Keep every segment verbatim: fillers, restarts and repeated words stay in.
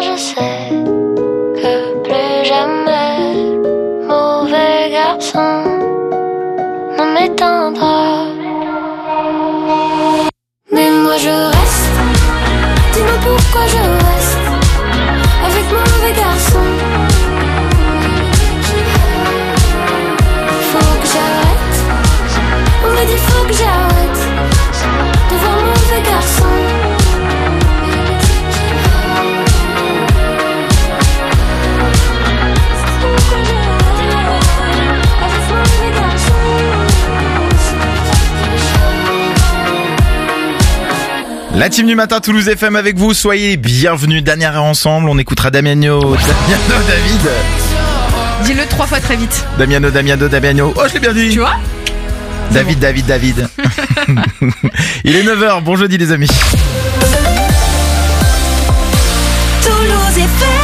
je sais que plus jamais mauvais garçon ne m'éteindra. Mais moi je reste, dis-moi pourquoi je reste avec mauvais garçon. Faut que j'arrête, on me dit faut que j'arrête de voir mauvais garçon. La team du matin Toulouse F M avec vous, soyez bienvenus, dernière heure ensemble, on écoutera Damiano, Damiano, David. Dis-le trois fois très vite. Damiano, Damiano, Damiano, oh je l'ai bien dit. Tu vois ? David, bon. David, David. Il est neuf heures, bon jeudi les amis. Toulouse F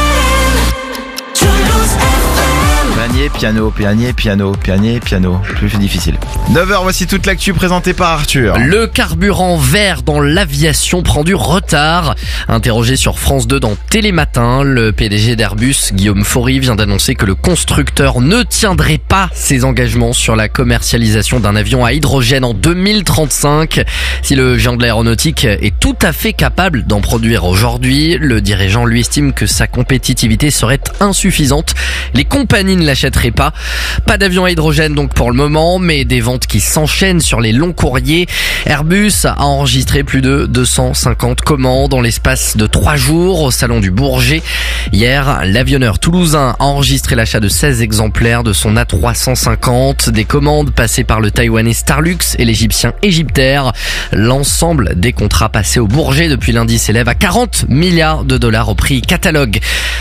M, Toulouse F M. Panier, piano, panier, piano, panier, piano, plus difficile. neuf heures, voici toute l'actu présentée par Arthur. Le carburant vert dans l'aviation prend du retard. Interrogé sur France deux dans Télématin, le P D G d'Airbus, Guillaume Faury, vient d'annoncer que le constructeur ne tiendrait pas ses engagements sur la commercialisation d'un avion à hydrogène en deux mille trente-cinq. Si le géant de l'aéronautique est tout à fait capable d'en produire aujourd'hui, le dirigeant lui estime que sa compétitivité serait insuffisante. Les compagnies ne l'achèteraient pas. Pas d'avion à hydrogène donc pour le moment, mais des ventes qui s'enchaînent sur les longs courriers. Airbus a enregistré plus de deux cent cinquante commandes en l'espace de trois jours au salon du Bourget. Hier, l'avionneur toulousain a enregistré l'achat de seize exemplaires de son A trois cent cinquante, des commandes passées par le taïwanais Starlux et l'égyptien Egyptair. L'ensemble des contrats passés au Bourget depuis lundi s'élève à quarante milliards de dollars au prix catalogue.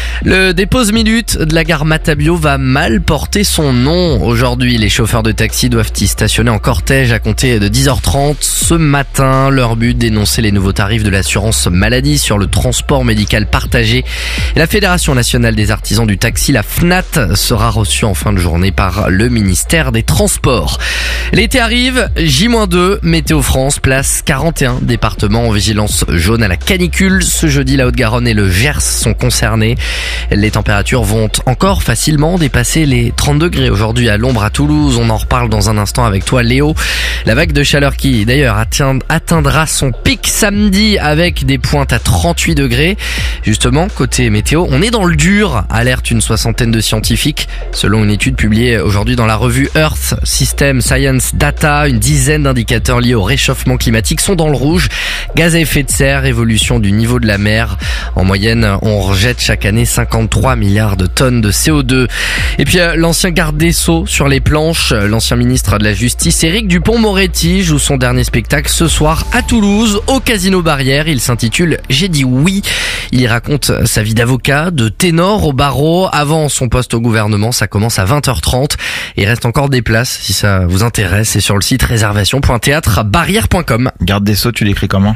Le dépose minute de la gare Matabio va mal porter son nom. Aujourd'hui, les chauffeurs de taxi doivent y stationner en cortège à compter de dix heures trente ce matin. Leur but, dénoncer les nouveaux tarifs de l'assurance maladie sur le transport médical partagé. La Fédération nationale des artisans du taxi, la F N A T, sera reçue en fin de journée par le ministère des Transports. L'été arrive, J moins deux, Météo France place quarante et un départements en vigilance jaune à la canicule. Ce jeudi, la Haute-Garonne et le Gers sont concernés. Les températures vont encore facilement dépasser les trente degrés aujourd'hui à l'ombre à Toulouse. On en reparle dans un instant avec toi Léo. La vague de chaleur qui d'ailleurs atteindra son pic samedi avec des pointes à trente-huit degrés. Justement, côté météo, on est dans le dur, alerte une soixantaine de scientifiques. Selon une étude publiée aujourd'hui dans la revue Earth System Science Data, une dizaine d'indicateurs liés au réchauffement climatique sont dans le rouge. Gaz à effet de serre, évolution du niveau de la mer. En moyenne, on rejette chaque année cinquante-trois milliards de tonnes de C O deux. Et puis l'ancien garde des Sceaux sur les planches, l'ancien ministre de la Justice, Éric Dupond-Moretti, joue son dernier spectacle ce soir à Toulouse, au Casino Barrière. Il s'intitule « J'ai dit oui ». Il y raconte sa vie d'avocat, de ténor au barreau. Avant son poste au gouvernement, ça commence à vingt heures trente. Il reste encore des places si ça vous intéresse. C'est sur le site réservation point théâtre barrière point com. Garde des Sceaux, tu l'écris comment?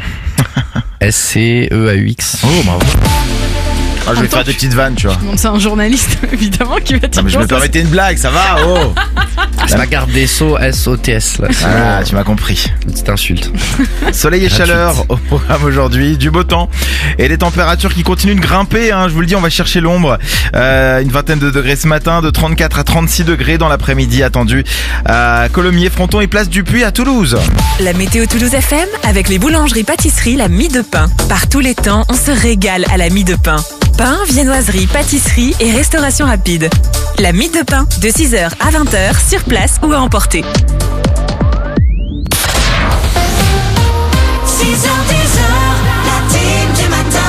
S C E A U X. Oh, bravo. Ah, je vais faire des petites vannes, tu vois. Donc c'est un journaliste, évidemment, qui va dire. Non, mais je me permettais une blague, ça va, oh. C'est la garde des Sceaux, S O T S, là. Ah, tu m'as compris. Petite insulte. Soleil et chaleur au programme aujourd'hui, du beau temps et des températures qui continuent de grimper, hein. Je vous le dis, on va chercher l'ombre. Euh, une vingtaine de degrés ce matin, de trente-quatre à trente-six degrés dans l'après-midi attendu à Colomiers, Fronton et Place du Puy à Toulouse. La météo Toulouse F M avec les boulangeries-pâtisseries La Mie de Pain. Par tous les temps, on se régale à La Mie de Pain. Pain, viennoiserie, pâtisserie et restauration rapide. La Mie de Pain, de six heures à vingt heures, sur place ou à emporter. six heures dix heures, la team du matin.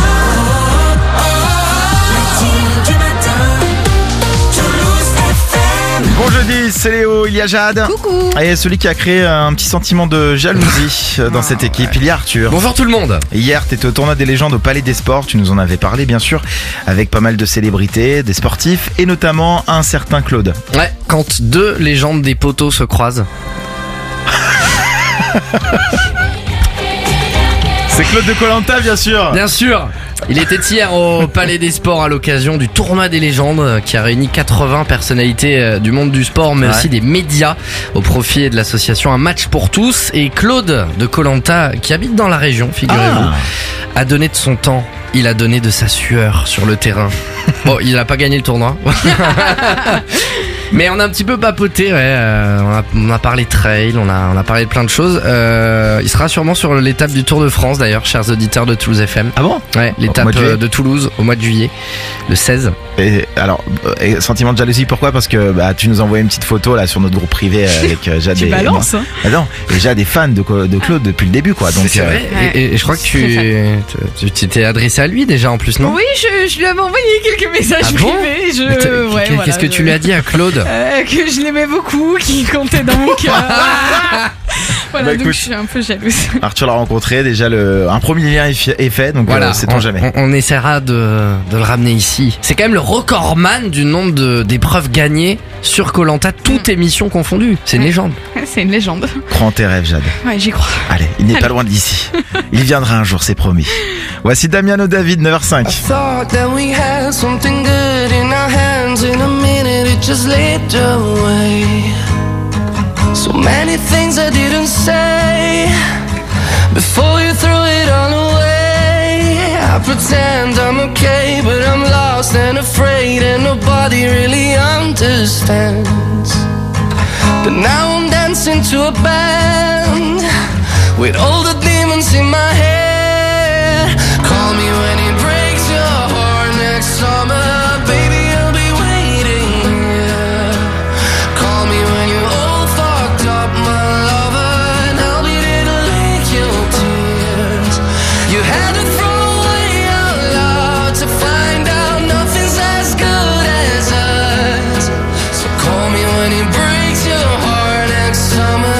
La team du matin, Toulouse F M. Bon jeudi, c'est Léo, il y a Jade. Coucou. Et celui qui a créé un petit sentiment de jalousie dans cette équipe, il y a Arthur. Bonjour tout le monde. Hier, t'étais au tournoi des légendes au Palais des Sports, tu nous en avais parlé bien sûr, avec pas mal de célébrités, des sportifs et notamment un certain Claude. Ouais, quand deux légendes des poteaux se croisent. C'est Claude de Koh-Lanta, bien sûr. Bien sûr. Il était hier au Palais des Sports à l'occasion du tournoi des légendes qui a réuni quatre-vingts personnalités du monde du sport mais ouais. aussi des médias au profit de l'association Un Match pour tous. Et Claude de Koh-Lanta, qui habite dans la région, figurez-vous, a donné de son temps. Il a donné de sa sueur sur le terrain. Bon, il a pas gagné le tournoi. Mais on a un petit peu papoté, ouais. Euh, on, a, on a parlé trail, on a, on a parlé de plein de choses. Euh, il sera sûrement sur l'étape du Tour de France d'ailleurs, chers auditeurs de Toulouse F M. Ah bon? Ouais, l'étape de, de Toulouse au mois de juillet, le seize. Et alors, et, sentiment de jalousie, pourquoi? Parce que bah, tu nous envoies une petite photo là sur notre groupe privé avec euh, Jade. Tu et balances, moi. hein. Ah non, et Jade est fan de, de Claude depuis le début, quoi. Donc, c'est vrai. Ouais. Et, et je crois que tu, tu, tu t'es adressé à lui déjà en plus, non? Oui, je, je lui avais envoyé quelques messages Ah bon? privés. Je, Mais t'as- ouais, Qu'est-ce voilà, que je- tu lui as dit à Claude? Euh, que je l'aimais beaucoup, qu'il comptait dans mon cœur. Voilà, Bah, donc écoute. je suis un peu jalouse. Arthur l'a rencontré, déjà le, un premier lien est, fi- est fait, donc Voilà, euh, sait-on on, jamais. on, on essaiera de, de le ramener ici. C'est quand même le recordman du nombre de, d'épreuves gagnées sur Koh-Lanta, toute émission confondue. C'est une Ouais. légende. C'est une légende. Crois en tes rêves, Jade. Ouais, j'y crois. Allez, il n'est pas Allez. loin d'ici. Il viendra un jour, c'est promis. Voici Damiano David, neuf heures cinq. Thought that we had something good in our hands. In a minute it just slipped away. So many things I didn't say before you threw it all away. I pretend I'm okay, but I'm lost and afraid, and nobody really understands. But now I'm dancing to a band with all the demons in my head. Call me when it breaks your heart next summer, baby, I'll be waiting here. Call me when you're all fucked up, my lover, and I'll be there to lick your tears. You had to throw away our love to find out nothing's as good as us. So call me when it breaks your heart next summer.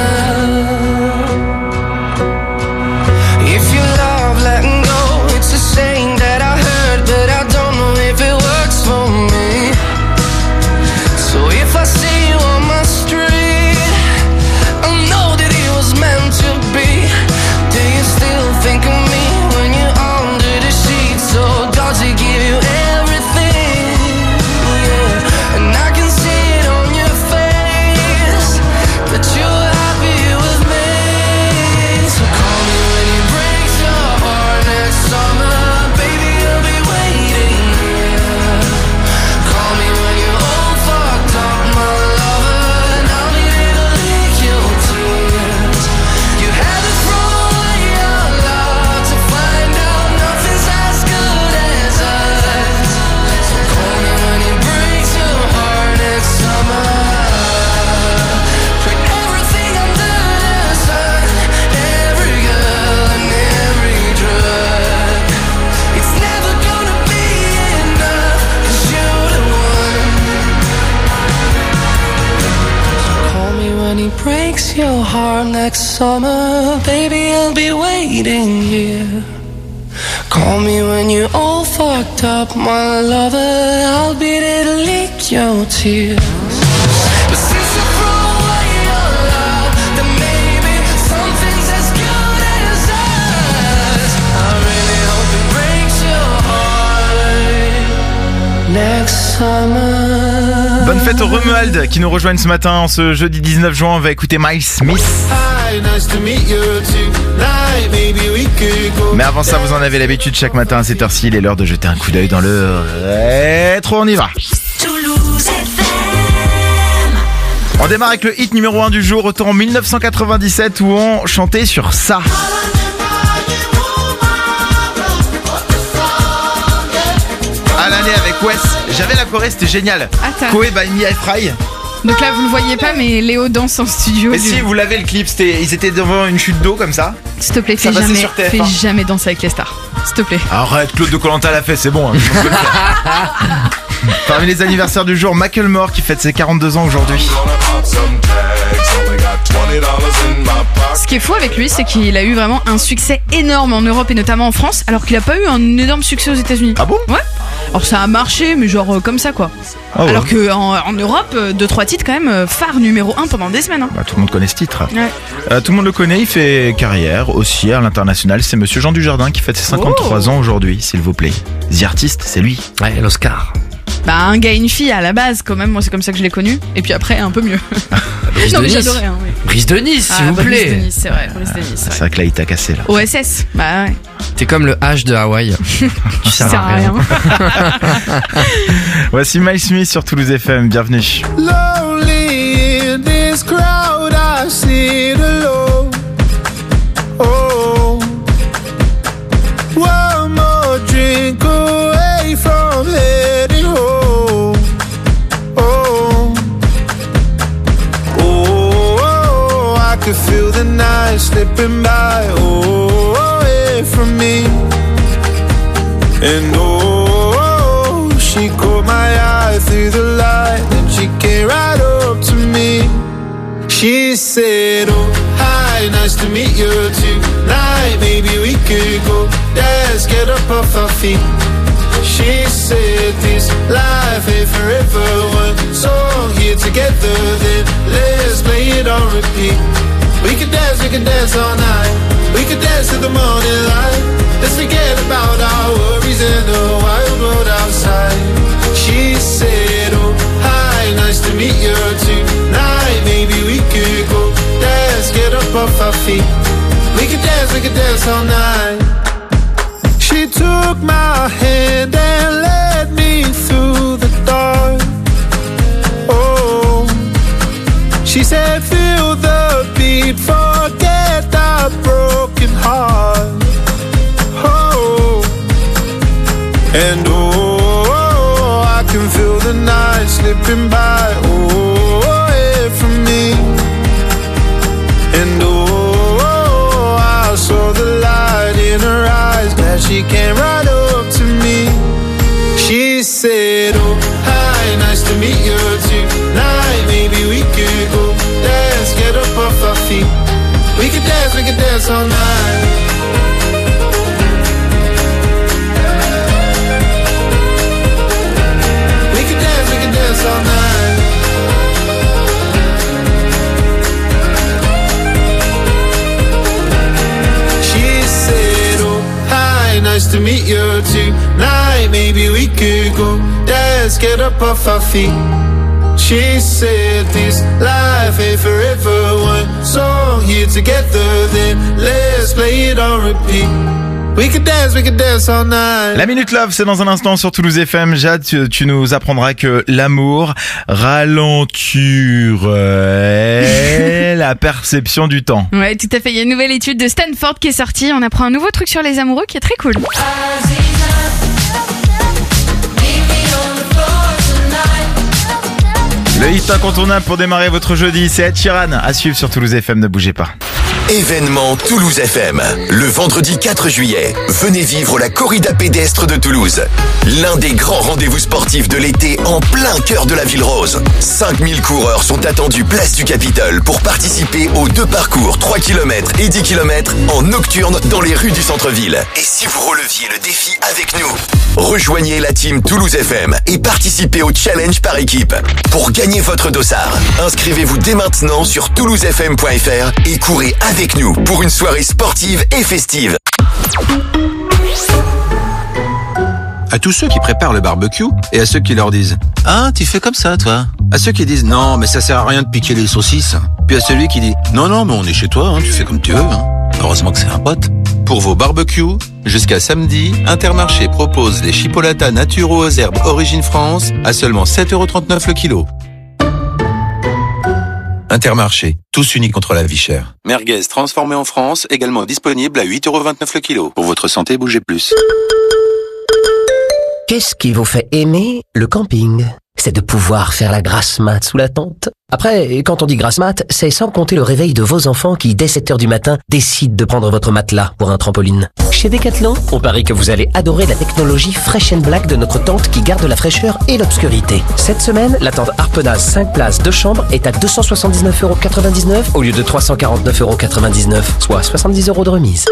If you love letting go, it's a saying that I heard, but I don't know if it works for me. So if I see you on my street, I know that it was meant to be. Do you still think of me when you're under the sheets? So does it give you everything? Yeah, and I can see it on your face that you're happy with me. So call me when it breaks your heart next summer, baby, I'll be waiting here. Call me when you're all fucked up, my lover, and I'll be there to lick your tears. You had to throw away your love to find out nothing's as good as us. So call me when it breaks your heart next summer. Put everything under the sun, every girl and every drug. It's never gonna be enough, 'cause you're the one. Call me when he breaks your heart next summer, baby, I'll be waiting here. Call me when you're all fucked up, my lover, I'll be there to lick your tears. But since you throw away your love, then maybe something's as good as us. I really hope it breaks your heart next summer. Bonne fête aux Romuald qui nous rejoignent ce matin en ce jeudi dix-neuf juin. On va écouter Miles Smith. Hi, nice to meet you tonight. Maybe we could go. Mais avant ça, vous en avez l'habitude, chaque matin à cette heure-ci, il est l'heure de jeter un coup d'œil dans le rétro. On y va. Toulouse F M. On démarre avec le hit numéro un du jour, retour en mille neuf cent quatre-vingt-dix-sept où on chantait sur ça. À l'année avec Wes, j'avais la choré, c'était génial. Attends. Koé by Mia Fry. Donc là, vous le voyez pas, mais Léo danse en studio. Mais Du- si vous l'avez le clip, c'était, ils étaient devant une chute d'eau comme ça. S'il te plaît, Ça fais passait jamais, sur T F un. fais jamais danser avec les stars. S'il te plaît. Arrête, Claude de Koh-Lanta l'a fait, c'est bon. Hein, tout le monde peut le faire. Parmi les anniversaires du jour, Macklemore qui fête ses quarante-deux ans aujourd'hui. Ce qui est fou avec lui, c'est qu'il a eu vraiment un succès énorme en Europe et notamment en France, alors qu'il a pas eu un énorme succès aux États-Unis. Ah bon? Ouais. Alors ça a marché, mais genre euh, comme ça quoi. Ah ouais. Alors que en, en Europe, euh, deux trois titres quand même euh, phare numéro un pendant des semaines. Hein. Bah, tout le monde connaît ce titre. Ouais. Euh, tout le monde le connaît, il fait carrière aussi à l'international. C'est monsieur Jean Dujardin qui fête ses cinquante-trois Oh. ans aujourd'hui, s'il vous plaît. The Artist, c'est lui. Ouais, l'Oscar. Bah un gars et une fille à la base quand même, moi c'est comme ça que je l'ai connu. Et puis après un peu mieux. Brice non de mais Nice. j'adorais. Hein, oui. Brice de Nice, Ah, s'il vous bah, plaît. Brice de Nice, c'est vrai. Brice de Nice, c'est C'est vrai. vrai que là il t'a cassé là. O S S, bah ouais. T'es comme le H de Hawaï. Tu Ça sert à rien. Voici Miles Smith sur Toulouse F M, bienvenue. Lonely in this crowd, I sit alone. Oh, one more drink away from heading home. Oh, oh, I could feel the night slipping by. Oh, away from me. And oh, she caught my eye through the light, and she came right up to me. She said, oh, hi, nice to meet you tonight. Maybe we could go dance, get up off our feet. She said, this life ain't forever. One song here together, then let's play it on repeat. We could dance, we could dance all night. We could dance to the morning light. Let's forget about our worries in the wild world outside. She said, oh, hi, nice to meet you tonight. Maybe we could go dance, get up off our feet. We could dance, we could dance all night. She took my hand and led me through the dark. Oh, she said, feel the beat, forget that broken heart. Oh, and oh, I can feel the night slipping by. Oh, away from me. And oh, I saw the light in her eyes. Glad she came right up to me. She said, oh, hi, nice to meet you tonight. Maybe we could go dance, get up off our feet. We could dance, we could dance all night. We could dance, we could dance all night. She said, oh, hi, nice to meet you tonight. Maybe we could go dance, get up off our feet. She said, this life ain't forever. One song here together, then let's play it on repeat. We could dance, we could dance all night. La Minute Love, c'est dans un instant sur Toulouse F M. Jade, tu, tu nous apprendras que l'amour ralenture euh, la perception du temps. Ouais, tout à fait. Il y a une nouvelle étude de Stanford qui est sortie. On apprend un nouveau truc sur les amoureux qui est très cool. Le hit incontournable pour démarrer votre jeudi, c'est Ed Sheeran. À suivre sur Toulouse F M, ne bougez pas. Événement Toulouse F M. Le vendredi quatre juillet, venez vivre la corrida pédestre de Toulouse. L'un des grands rendez-vous sportifs de l'été en plein cœur de la ville rose. cinq mille coureurs sont attendus place du Capitole pour participer aux deux parcours trois kilomètres et dix kilomètres en nocturne dans les rues du centre-ville. Et si vous releviez le défi avec nous, rejoignez la team Toulouse F M et participez au challenge par équipe. Pour gagner votre dossard, inscrivez-vous dès maintenant sur toulouse f m point f r et courez avec nous pour une soirée sportive et festive. À tous ceux qui préparent le barbecue et à ceux qui leur disent « Ah, tu fais comme ça, toi ?» À ceux qui disent « Non, mais ça sert à rien de piquer les saucisses ». Puis à celui qui dit « Non, non, mais on est chez toi, hein, tu fais comme tu veux. Hein. » Heureusement que c'est un pote. Pour vos barbecues, jusqu'à samedi, Intermarché propose les chipolatas naturaux aux herbes Origine France à seulement sept euros trente-neuf le kilo. Intermarché, tous unis contre la vie chère. Merguez transformé en France, également disponible à huit euros vingt-neuf le kilo. Pour votre santé, bougez plus. Qu'est-ce qui vous fait aimer le camping ? C'est de pouvoir faire la grasse mat sous la tente. Après, quand on dit grasse mat, c'est sans compter le réveil de vos enfants qui, dès sept heures du matin, décident de prendre votre matelas pour un trampoline. Chez Decathlon, on parie que vous allez adorer la technologie Fresh and Black de notre tente qui garde la fraîcheur et l'obscurité. Cette semaine, la tente Harpenaz cinq places deux chambres est à deux cent soixante-dix-neuf euros quatre-vingt-dix-neuf au lieu de trois cent quarante-neuf euros quatre-vingt-dix-neuf, soit soixante-dix euros de remise.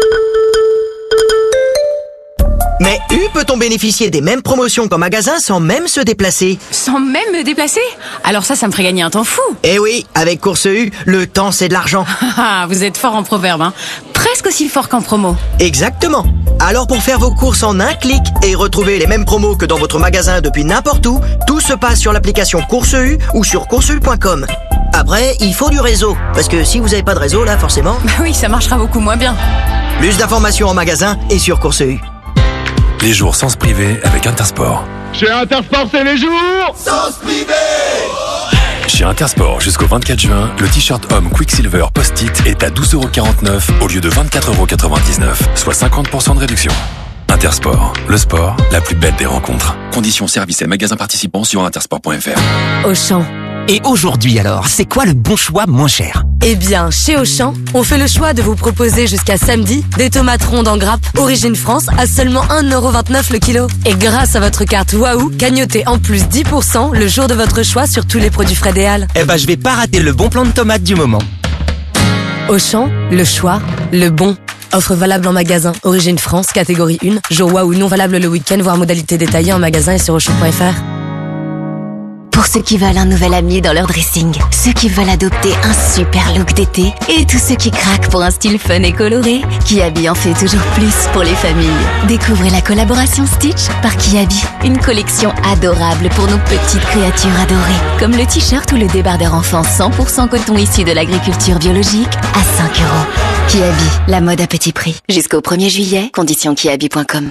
Mais U peut-on bénéficier des mêmes promotions qu'en magasin sans même se déplacer? Sans même me déplacer? Alors ça, ça me ferait gagner un temps fou. Eh oui, avec Course U, le temps c'est de l'argent. Ah, vous êtes fort en proverbe, hein. Très presque aussi fort qu'en promo. Exactement. Alors pour faire vos courses en un clic et retrouver les mêmes promos que dans votre magasin depuis n'importe où, tout se passe sur l'application Course U ou sur course u point com. Après, il faut du réseau, parce que si vous n'avez pas de réseau là, forcément... Bah oui, ça marchera beaucoup moins bien. Plus d'informations en magasin et sur Course U. Les jours sens privé avec Intersport. Chez Intersport, c'est les jours Sens privé. Chez Intersport, jusqu'au vingt-quatre juin, le t-shirt homme Quicksilver Post-it est à douze euros quarante-neuf au lieu de vingt-quatre euros quatre-vingt-dix-neuf, soit cinquante pour cent de réduction. Intersport, le sport, la plus belle des rencontres. Conditions, services et magasins participants sur intersport point f r. Auchan. Et aujourd'hui alors, c'est quoi le bon choix moins cher? Eh bien, chez Auchan, on fait le choix de vous proposer jusqu'à samedi des tomates rondes en grappe Origine France à seulement un euro vingt-neuf le kilo. Et grâce à votre carte Waouh, cagnotez en plus dix pour cent le jour de votre choix sur tous les produits frais des Halles. Eh ben, je vais pas rater le bon plan de tomates du moment. Auchan, le choix, le bon. Offre valable en magasin. Origine France, catégorie un. Jour Waouh non valable le week-end, voire modalité détaillée en magasin et sur auchan point f r. Pour ceux qui veulent un nouvel ami dans leur dressing, ceux qui veulent adopter un super look d'été et tous ceux qui craquent pour un style fun et coloré, Kiabi en fait toujours plus pour les familles. Découvrez la collaboration Stitch par Kiabi, une collection adorable pour nos petites créatures adorées, comme le t-shirt ou le débardeur enfant cent pour cent coton issu de l'agriculture biologique à cinq euros. Kiabi, la mode à petit prix. Jusqu'au premier juillet, conditions kiabi point com.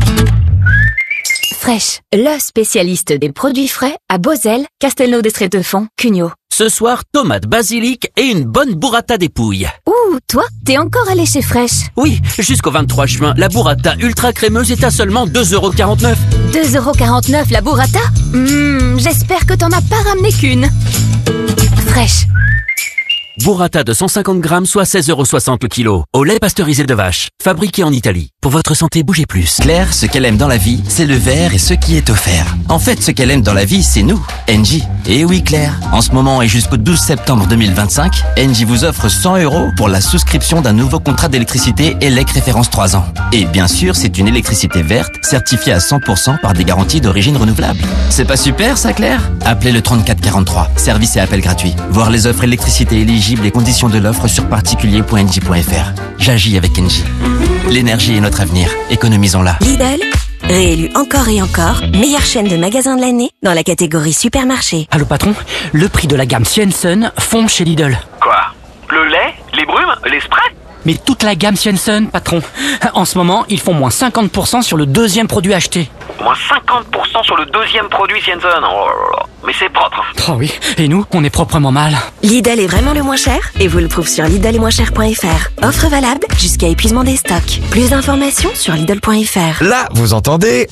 Fresh, le spécialiste des produits frais à Beauzelle, Castelnau-d'Estrée-de-Fonds, Cugnot. Ce soir, tomates, basilic et une bonne burrata dépouille. Ouh, toi, t'es encore allé chez Fresh? Oui, jusqu'au vingt-trois juin, la burrata ultra crémeuse est à seulement deux euros quarante-neuf. deux euros quarante-neuf la burrata? Hum, j'espère que t'en as pas ramené qu'une. Fresh. Burrata de cent cinquante grammes, soit seize euros soixante le kilo. Au lait pasteurisé de vache, fabriqué en Italie. Pour votre santé, bougez plus. Claire, ce qu'elle aime dans la vie, c'est le verre et ce qui est offert. En fait, ce qu'elle aime dans la vie, c'est nous, Engie. Et oui, Claire, en ce moment et jusqu'au douze septembre deux mille vingt-cinq, Engie vous offre cent euros pour la souscription d'un nouveau contrat d'électricité E L E C référence trois ans. Et bien sûr, c'est une électricité verte, certifiée à cent pour cent par des garanties d'origine renouvelable. C'est pas super, ça, Claire? Appelez le trente-quatre quarante-trois. Service et appel gratuit. Voir les offres électricité éligibles, les conditions de l'offre sur particulier point engie point f r. J'agis avec Engie. L'énergie est notre avenir. Économisons-la. Lidl, réélu encore et encore, meilleure chaîne de magasins de l'année dans la catégorie supermarché. Allô patron, le prix de la gamme Swenson fond chez Lidl. Quoi? Le lait? Les brumes? Les sprays? Mais toute la gamme Swenson, patron. En ce moment, ils font moins cinquante pour cent sur le deuxième produit acheté. Moins cinquante pour cent sur le deuxième produit Swenson. Oh là là. Mais c'est propre. Oh oui, et nous, on est proprement mal. Lidl est vraiment le moins cher et vous le trouvez sur lidl et moins cher point f r. Offre valable jusqu'à épuisement des stocks. Plus d'informations sur lidl point f r. Là, vous entendez?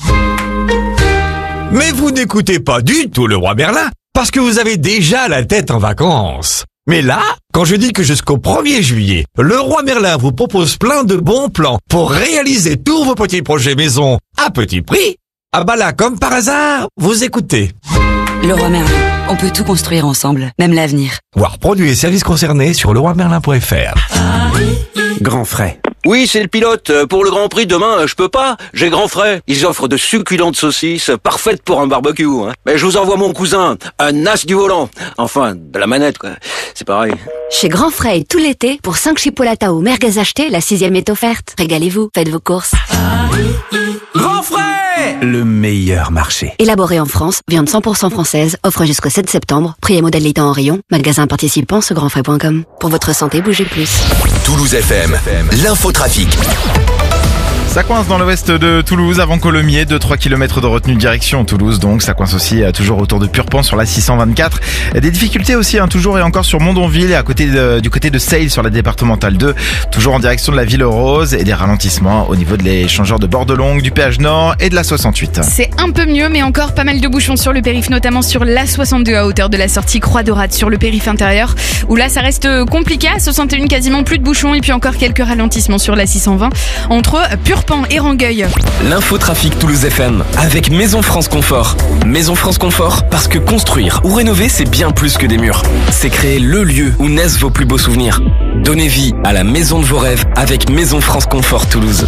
Mais vous n'écoutez pas du tout le roi Merlin parce que vous avez déjà la tête en vacances. Mais là, quand je dis que jusqu'au premier juillet, le roi Merlin vous propose plein de bons plans pour réaliser tous vos petits projets maison à petit prix, ah bah là, comme par hasard, vous écoutez. Le roi Merlin, on peut tout construire ensemble, même l'avenir. Voir produits et services concernés sur le roi merlin point f r. Grand frais. Oui, c'est le pilote. Pour le Grand Prix demain, je peux pas. J'ai Grand Frais. Ils offrent de succulentes saucisses, parfaites pour un barbecue. Hein. Mais je vous envoie mon cousin, un as du volant. Enfin, de la manette, quoi. C'est pareil. Chez Grand Frais, tout l'été, pour cinq chipolatas ou merguez achetés, la sixième est offerte. Régalez-vous, faites vos courses. Grand Frais, le meilleur marché. Élaboré en France, viande cent pour cent française, offre jusqu'au sept septembre, prix et modèle en rayon, magasin participant sur grand frais point com. Pour votre santé, bougez plus. Toulouse F M, l'infotrafic. Ça coince dans l'ouest de Toulouse, avant Colomiers, deux à trois kilomètres de retenue de direction Toulouse, donc ça coince aussi euh, toujours autour de Purpan sur la six cent vingt-quatre. Des difficultés aussi, hein, toujours et encore sur Mondonville et à côté de, du côté de Seille sur la départementale deux, toujours en direction de la Ville Rose, et des ralentissements au niveau de l'échangeur de Bordelongue, du péage Nord et de la soixante-huit. C'est un peu mieux, mais encore pas mal de bouchons sur le périph', notamment sur la soixante-deux à hauteur de la sortie Croix-Dorade sur le périph' intérieur, où là ça reste compliqué. À soixante et un, quasiment plus de bouchons, et puis encore quelques ralentissements sur la six cent vingt entre Purpan et Rangueil. L'infotrafic Toulouse F M avec Maison France Confort. Maison France Confort, parce que construire ou rénover, c'est bien plus que des murs. C'est créer le lieu où naissent vos plus beaux souvenirs. Donnez vie à la maison de vos rêves avec Maison France Confort Toulouse.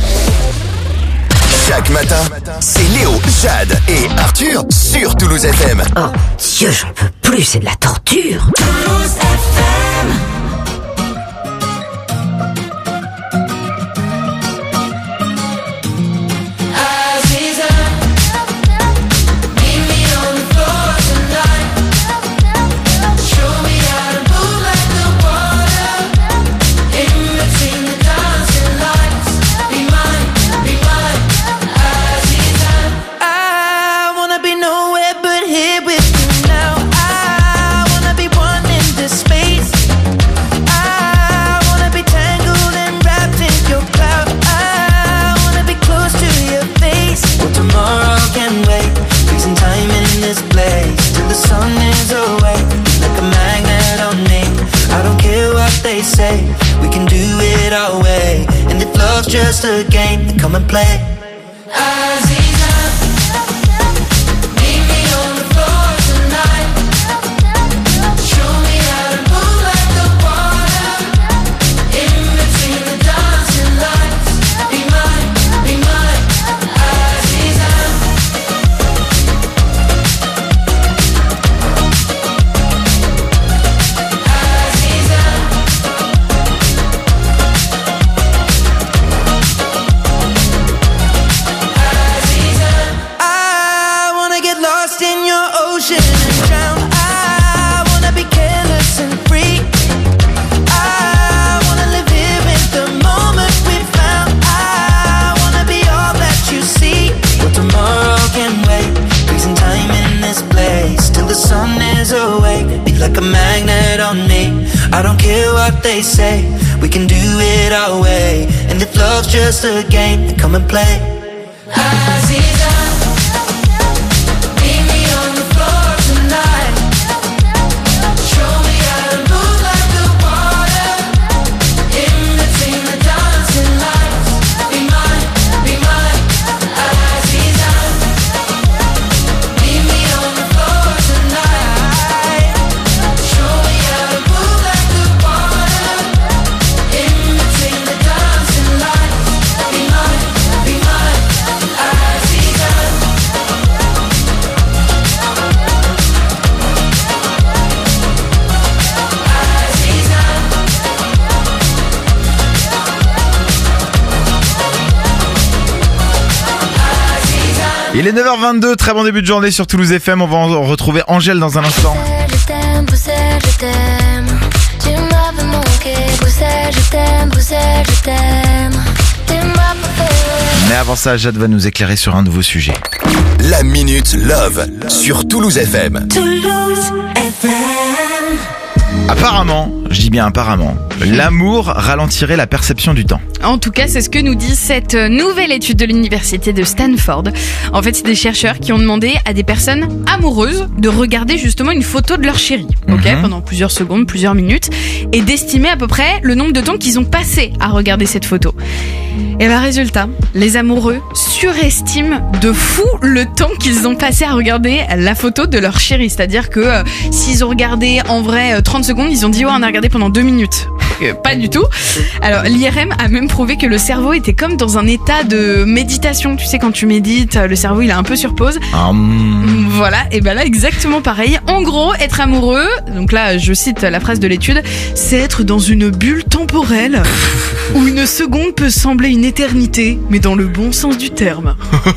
Chaque matin, c'est Léo, Jade et Arthur sur Toulouse F M. Oh Dieu, j'en peux plus, c'est de la torture. Toulouse F M. play. I don't care what they say, we can do it our way. And if love's just a game, then come and play. Aziza, meet me on the floor tonight. Show me how to move like the water, in between the dancing lights. Be mine, be mine, Aziza. Meet me on the floor tonight. Show me how to move like the water, in between the dancing lights. Be mine, be mine, Aziza. Il est neuf heures vingt-deux, très bon début de journée sur Toulouse F M. On va en retrouver Angèle dans un instant. Je t'aime, Bruxelles, je t'aime. Tu m'avais manqué, Bruxelles, je t'aime, Bruxelles, je t'aime. Tu m'as préféré. Mais avant ça, Jade va nous éclairer sur un nouveau sujet. La Minute Love sur Toulouse F M. Toulouse F M. Apparemment, je dis bien apparemment, l'amour ralentirait la perception du temps. En tout cas, c'est ce que nous dit cette nouvelle étude de l'université de Stanford. En fait, c'est des chercheurs qui ont demandé à des personnes amoureuses de regarder justement une photo de leur chéri, ok, mm-hmm. pendant plusieurs secondes, plusieurs minutes, et d'estimer à peu près le nombre de temps qu'ils ont passé à regarder cette photo. Et ben résultat, les amoureux surestiment de fou le temps qu'ils ont passé à regarder la photo de leur chéri. C'est-à-dire que euh, s'ils ont regardé en vrai euh, trente secondes, ils ont dit ouais, on a regardé pendant deux minutes. Euh, pas du tout. Alors l'I R M a même prouvé que le cerveau était comme dans un état de méditation. Tu sais, quand tu médites, le cerveau il est un peu sur pause. Um... Voilà, et ben là exactement pareil. En gros, être amoureux, donc là je cite la phrase de l'étude, c'est être dans une bulle temporelle où une seconde peut sembler une éternité, mais dans le bon sens du terme.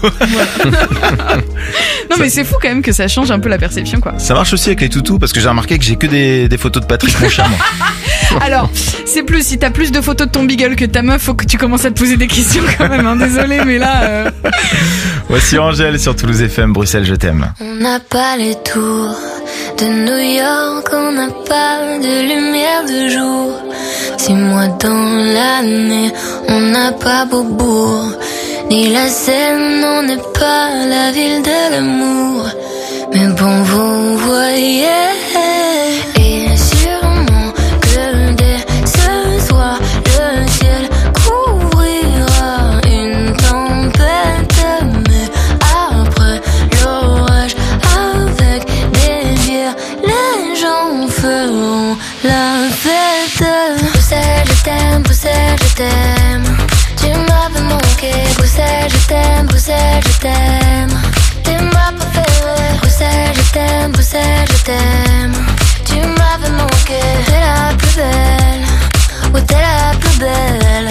Non mais c'est fou quand même que ça change un peu la perception, quoi. Ça marche aussi avec les toutous, parce que j'ai remarqué que j'ai que des, des photos de Patrick, mon chat, moi. Alors, c'est plus, si t'as plus de photos de ton beagle que ta meuf, faut que tu commences à te poser des questions quand même, hein. Désolé, mais là... Euh... Voici Angèle sur Toulouse F M, Bruxelles, je t'aime. On n'a pas les tours de New York, on n'a pas de lumière de jour. Six mois dans l'année, on n'a pas Beaubourg, ni la Seine, on n'est pas la ville de l'amour. Mais bon, vous voyez, et sûrement que dès ce soir, le ciel couvrira une tempête. Mais après l'orage, avec des bières, les gens feront la fête. Bruxelles, je t'aime, Bruxelles, je t'aime. Tu m'avais manqué, Bruxelles, je t'aime, Bruxelles, je t'aime. Tu m'as préféré, Bruxelles, je t'aime, Bruxelles, je t'aime. Tu m'avais manqué, t'es la plus belle, oui t'es la plus belle.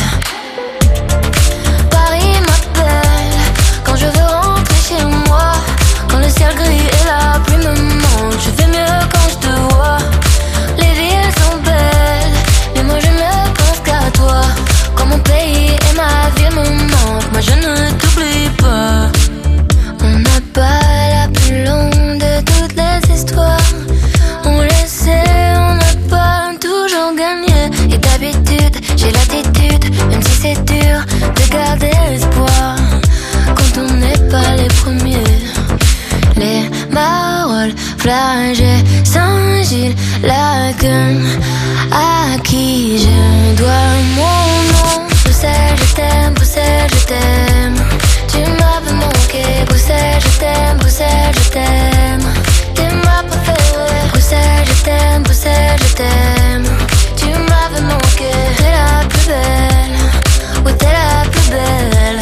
Paris m'appelle, quand je veux rentrer chez moi. Quand le ciel gris et la pluie me manquent, je fais mieux quand je te vois. Les villes sont belles, mais moi je ne pense qu'à toi. Quand mon pays et ma ville me manquent, moi je ne t'oublie pas. On n'a pas la plus longue de toutes les histoires. On le sait, on n'a pas toujours gagné. Et d'habitude, j'ai l'attitude, même si c'est dur, de garder l'espoir. Quand on n'est pas les premiers. Les Marolles, Flagey, Saint-Gilles, Laken, à qui je dois mon nom. Bruxelles, je t'aime, Bruxelles, je t'aime. Tu m'avais manqué, Bruxelles, je t'aime, Bruxelles, je t'aime. T'es ma préférée. Bruxelles, je t'aime, Bruxelles, je t'aime. Tu m'avais manqué. T'es la plus belle, oui t'es la plus belle.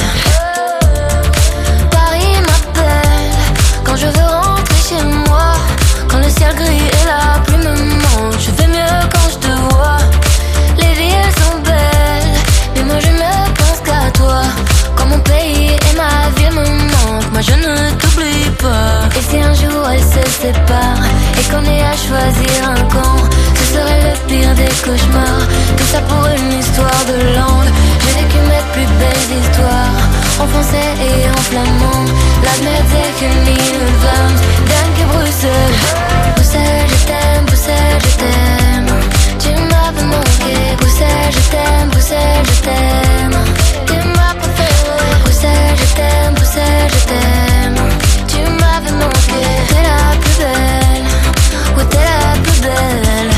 Paris m'appelle quand je veux rentrer chez moi. Quand le ciel gris et la pluie me manquent, je fais mieux quand je te vois. Les villes sont belles, mais moi je ne pense qu'à toi. Quand mon pays et ma ville me manquent, moi je ne t'oublie pas. Et si un jour elles se séparent et qu'on ait à choisir un camp, ce serait le pire des cauchemars. Tout ça pour une histoire de langue. J'ai vécu mes plus belles histoires en français et en flamand. La mer c'est que l'île Vlaams, dingue que Bruxelles. Bruxelles je t'aime, Bruxelles je t'aime. Tu m'avais manqué, Bruxelles je t'aime, Bruxelles je t'aime. T'es ma préférée. Bruxelles je t'aime, Bruxelles je t'aime. Tu m'avais manqué. T'es la plus belle, oui t'es la plus belle.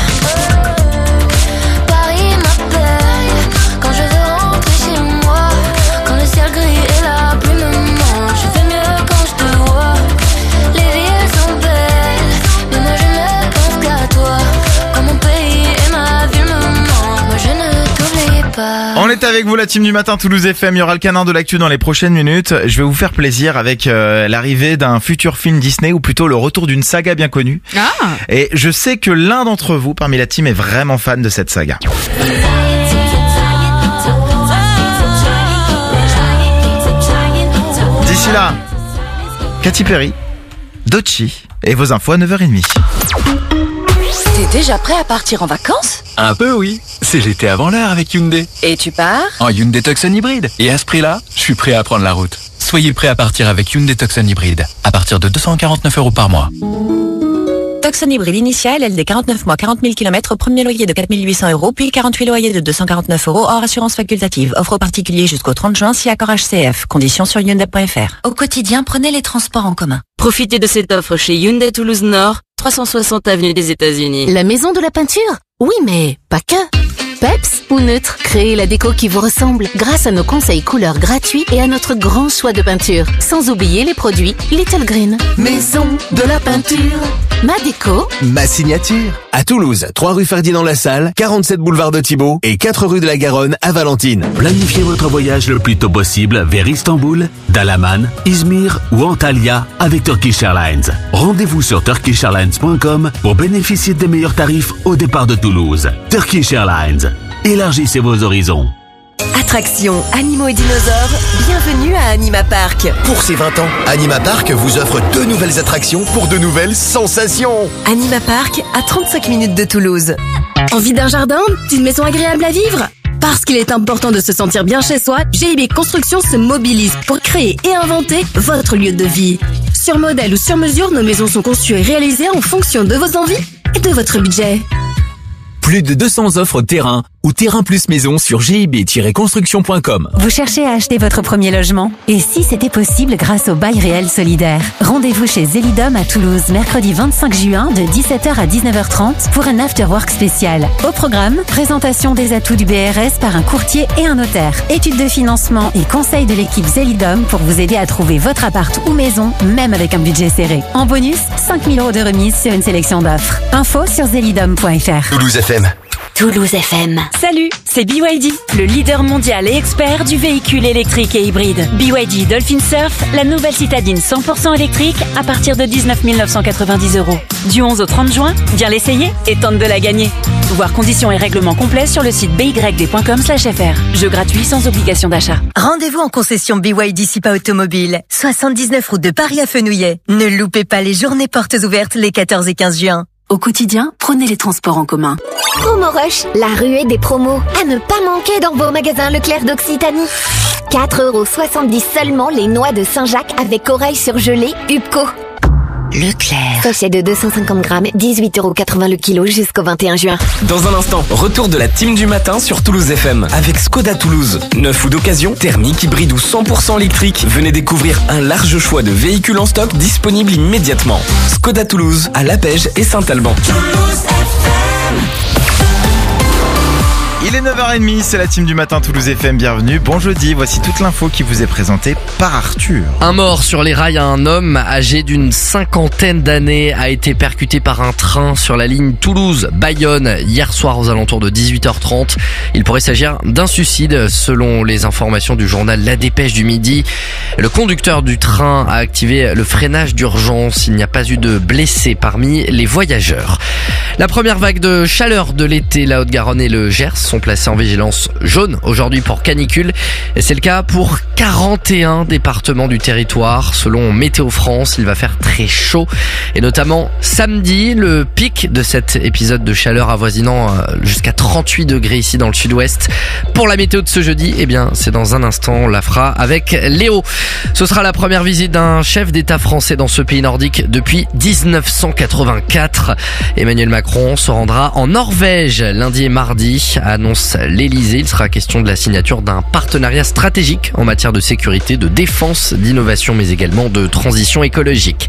Paris m'appelle quand je veux rentrer chez moi. Quand le ciel gris et la pluie me manquent, je fais mieux quand je te vois. Les villes sont belles, mais moi je ne pense qu'à toi. Quand mon pays et ma ville me manquent, moi je ne t'oublie pas. On est avec vous, la team du matin Toulouse F M. Il y aura le canard de l'actu dans les prochaines minutes. Je vais vous faire plaisir avec euh, l'arrivée d'un futur film Disney, ou plutôt le retour d'une saga bien connue. Ah. Et je sais que l'un d'entre vous parmi la team est vraiment fan de cette saga. D'ici là, Katy Perry, Doechii et vos infos à neuf heures trente. T'es déjà prêt à partir en vacances? Un peu oui, c'est l'été avant l'heure avec Hyundai. Et tu pars? En Hyundai Tucson hybride. Et à ce prix-là, je suis prêt à prendre la route. Soyez prêts à partir avec Hyundai Tucson hybride, à partir de deux cent quarante-neuf euros par mois. Tucson hybride initial, L D quarante-neuf mois, quarante mille kilomètres, premier loyer de quatre mille huit cents euros, puis quarante-huit loyers de deux cent quarante-neuf euros hors assurance facultative. Offre aux particuliers jusqu'au trente juin, si accord H C F. Conditions sur Hyundai point F R. Au quotidien, prenez les transports en commun. Profitez de cette offre chez Hyundai Toulouse Nord, trois cent soixante avenue des États-Unis. La maison de la peinture? Oui, mais pas que. Peps ou neutre, créez la déco qui vous ressemble grâce à nos conseils couleurs gratuits et à notre grand choix de peinture. Sans oublier les produits Little Green. Maison de la peinture. Ma déco. Ma signature. À Toulouse, trois rue Ferdinand Lassalle, quarante-sept boulevard de Thibault et quatre rue de la Garonne à Valentine. Planifiez votre voyage le plus tôt possible vers Istanbul, Dalaman, Izmir ou Antalya avec Turkish Airlines. Rendez-vous sur turkish airlines point com pour bénéficier des meilleurs tarifs au départ de Toulouse. Turkish Airlines. Élargissez vos horizons. Attractions, animaux et dinosaures, bienvenue à Anima Park. Pour ses vingt ans, Anima Park vous offre deux nouvelles attractions pour de nouvelles sensations. Anima Park, à trente-cinq minutes de Toulouse. Envie d'un jardin, d'une maison agréable à vivre? Parce qu'il est important de se sentir bien chez soi, G I B Construction se mobilise pour créer et inventer votre lieu de vie. Sur modèle ou sur mesure, nos maisons sont conçues et réalisées en fonction de vos envies et de votre budget. Plus de deux cents offres terrain ou terrain plus maison sur G I B tiret construction point com. Vous cherchez à acheter votre premier logement? Et si c'était possible grâce au bail réel solidaire? Rendez-vous chez Zelidom à Toulouse, mercredi vingt-cinq juin de dix-sept heures à dix-neuf heures trente pour un after-work spécial. Au programme, présentation des atouts du B R S par un courtier et un notaire. Études de financement et conseils de l'équipe Zelidom pour vous aider à trouver votre appart ou maison, même avec un budget serré. En bonus, cinq mille euros de remise sur une sélection d'offres. Info sur zelidom point F R. Toulouse F M. Toulouse F M. Salut, c'est B Y D, le leader mondial et expert du véhicule électrique et hybride. B Y D Dolphin Surf, la nouvelle citadine cent pour cent électrique à partir de dix-neuf mille neuf cent quatre-vingt-dix euros. Du onze au trente juin, viens l'essayer et tente de la gagner. Voir conditions et règlements complets sur le site b y d point com slash f r. Jeu gratuit sans obligation d'achat. Rendez-vous en concession B Y D Sipa Automobile, soixante-dix-neuf route de Paris à Fenouillet. Ne loupez pas les journées portes ouvertes les quatorze et quinze juin. Au quotidien, prenez les transports en commun. Promo Rush, la ruée des promos. À ne pas manquer dans vos magasins Leclerc d'Occitanie. quatre euros soixante-dix seulement les noix de Saint-Jacques avec oreilles surgelées Upco. Leclerc. Sachet de deux cent cinquante grammes, dix-huit euros quatre-vingts le kilo jusqu'au vingt et un juin. Dans un instant, retour de la team du matin sur Toulouse F M avec Skoda Toulouse. Neuf ou d'occasion, thermique, hybride ou cent pour cent électrique. Venez découvrir un large choix de véhicules en stock disponibles immédiatement. Skoda Toulouse à Lapège et Saint-Alban. Il est neuf heures trente, c'est la team du matin Toulouse F M, bienvenue. Bon jeudi, voici toute l'info qui vous est présentée par Arthur. Un mort sur les rails, un homme âgé d'une cinquantaine d'années a été percuté par un train sur la ligne Toulouse-Bayonne hier soir aux alentours de dix-huit heures trente. Il pourrait s'agir d'un suicide selon les informations du journal La Dépêche du Midi. Le conducteur du train a activé le freinage d'urgence. Il n'y a pas eu de blessés parmi les voyageurs. La première vague de chaleur de l'été, la Haute-Garonne et le Gers sont placés en vigilance jaune aujourd'hui pour canicule. Et c'est le cas pour quarante et un départements du territoire. Selon Météo France, il va faire très chaud. Et notamment samedi, le pic de cet épisode de chaleur avoisinant jusqu'à trente-huit degrés ici dans le sud-ouest. Pour la météo de ce jeudi, eh bien, c'est dans un instant, on la fera avec Léo. Ce sera la première visite d'un chef d'État français dans ce pays nordique depuis dix-neuf cent quatre-vingt-quatre. Emmanuel Macron se rendra en Norvège lundi et mardi, annonce l'Elysée. Il sera question de la signature d'un partenariat stratégique en matière de sécurité, de défense, d'innovation, mais également de transition écologique.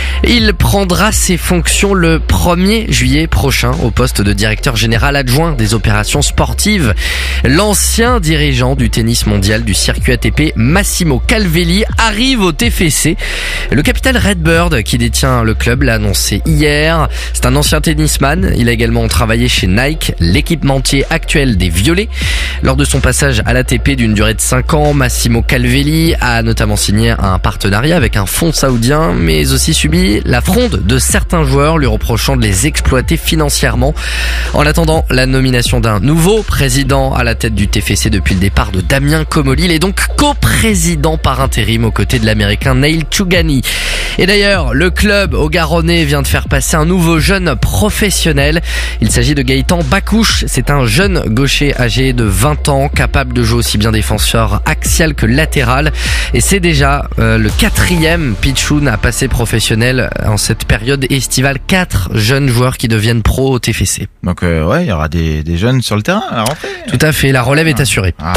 Il prendra ses fonctions le premier juillet prochain au poste de directeur général adjoint des opérations sportives. L'ancien dirigeant du tennis mondial du circuit A T P, Massimo Calvelli, arrive au T F C. Le capitaine Redbird, qui détient le club, l'a annoncé hier. C'est un ancien tennisman. Il a également travaillé chez Nike, l'équipementier actuel des Violets. Lors de son passage à l'A T P d'une durée de cinq ans, Massimo Calvelli a notamment signé un partenariat avec un fonds saoudien, mais aussi subi la fronde de certains joueurs lui reprochant de les exploiter financièrement. En attendant la nomination d'un nouveau président à la tête du T F C depuis le départ de Damien Comolli, il est donc coprésident par intérim aux côtés de l'américain Neil Chougani. Et d'ailleurs, le club au Garonnais vient de faire passer un nouveau jeune professionnel. Il s'agit de Gaëtan Bacouche. C'est un jeune gaucher âgé de vingt ans, capable de jouer aussi bien défenseur axial que latéral. Et c'est déjà euh, le quatrième pitchoun à passer professionnel en cette période estivale. Quatre jeunes joueurs qui deviennent pros au T F C. Donc euh, ouais, il y aura des, des jeunes sur le terrain à la rentrée. Tout à fait, la relève ah. est assurée. Ah.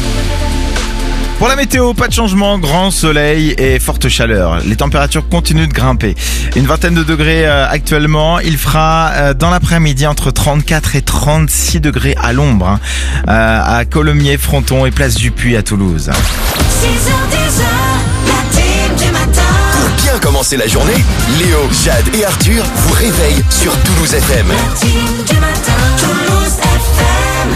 Pour la météo, pas de changement, grand soleil et forte chaleur. Les températures continuent de grimper. Une vingtaine de degrés euh, actuellement. Il fera euh, dans l'après-midi entre trente-quatre et trente-six degrés à l'ombre, hein, euh, à Colomiers, Fronton et Place du Puy à Toulouse. six heures dix, la team du matin. Pour bien commencer la journée, Léo, Jade et Arthur vous réveillent sur Toulouse F M. La team du matin, Toulouse F M.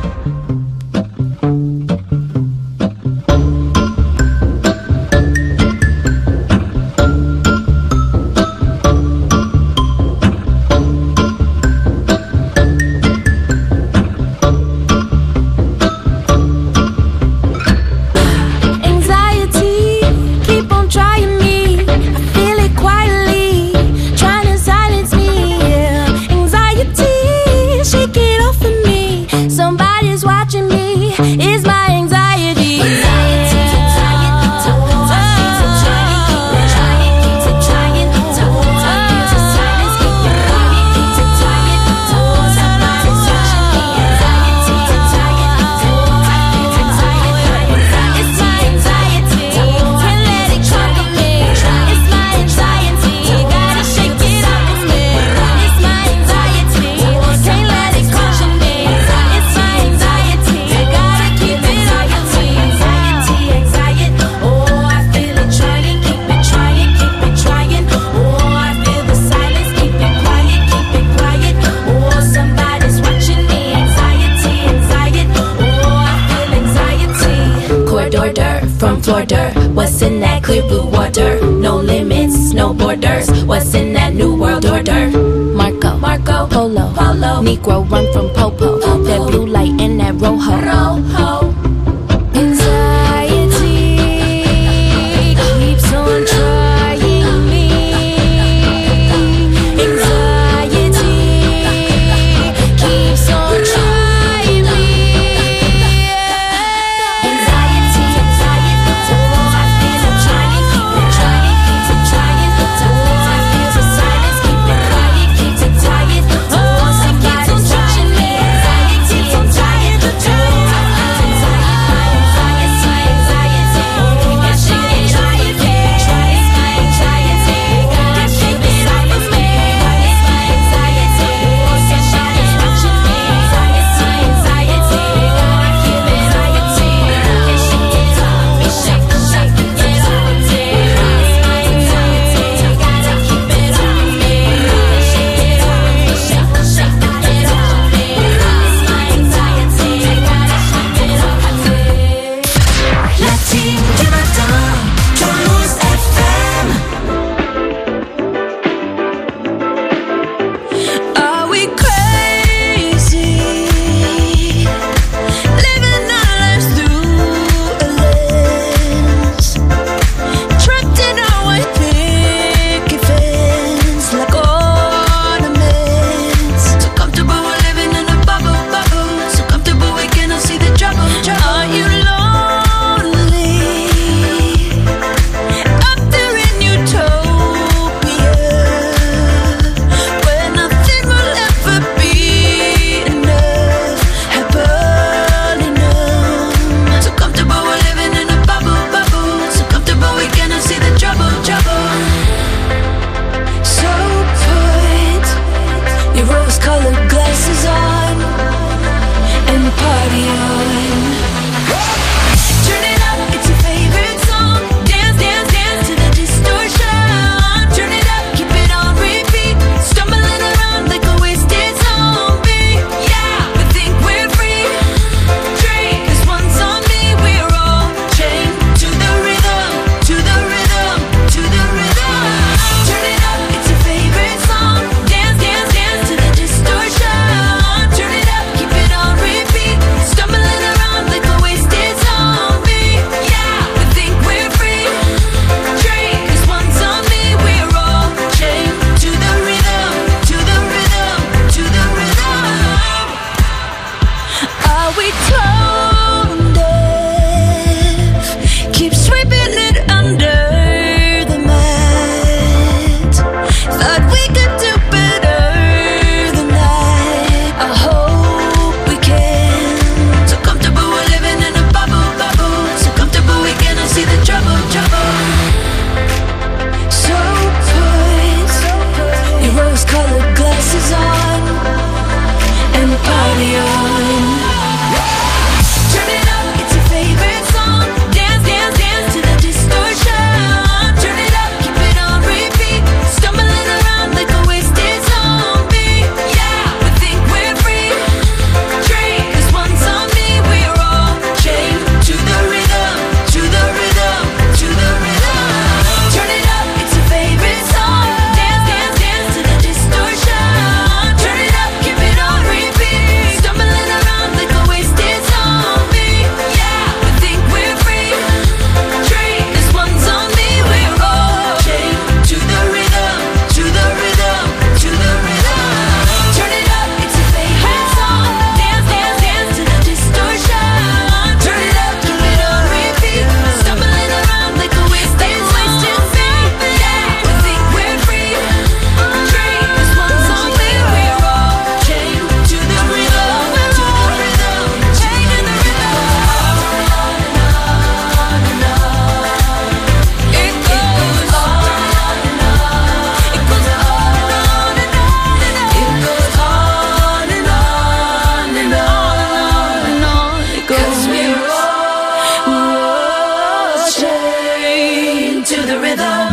What's in that clear blue water? No limits, no borders. What's in that new world order? Marco, Marco, Polo, Polo. Negro run from Popo. Popo. That blue light and that rojo. Rojo. Anxiety keeps on trying me. Anxiety keeps on trying me. Anxiety, anxiety. Oh, I feel it trying, keep it trying, keep it trying. Oh, I feel the silence, keep it quiet, keep it tired. Oh, somebody's watching me. Anxiety.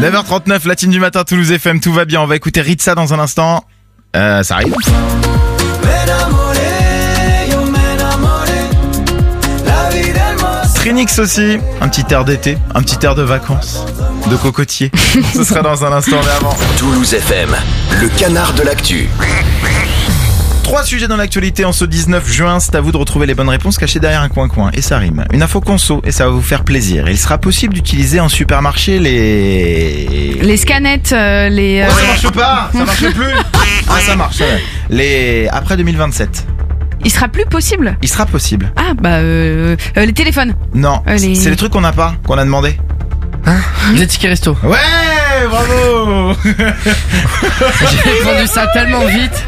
neuf heures trente-neuf, la team du matin, Toulouse F M, tout va bien. On va écouter Ritza dans un instant. Euh, ça arrive. Trinix aussi, un petit air d'été, un petit air de vacances, de cocotier. Ce sera dans un instant, mais avant. Toulouse F M, le canard de l'actu. Trois sujets dans l'actualité en ce dix-neuf juin. C'est à vous de retrouver les bonnes réponses cachées derrière un coin-coin. Et ça rime. Une info conso et ça va vous faire plaisir. Il sera possible d'utiliser en supermarché les... Les scanettes, euh, les... euh, Oh, ça marche pas, ça marche plus. Ah, ça marche, ouais. Les... Après deux mille vingt-sept. Il sera plus possible. Il sera possible. Ah bah euh, euh, les téléphones. Non, Euh, les- c'est les trucs qu'on n'a pas, qu'on a demandé. Hein Les tickets resto. Ouais, bravo. J'ai répondu ça tellement vite.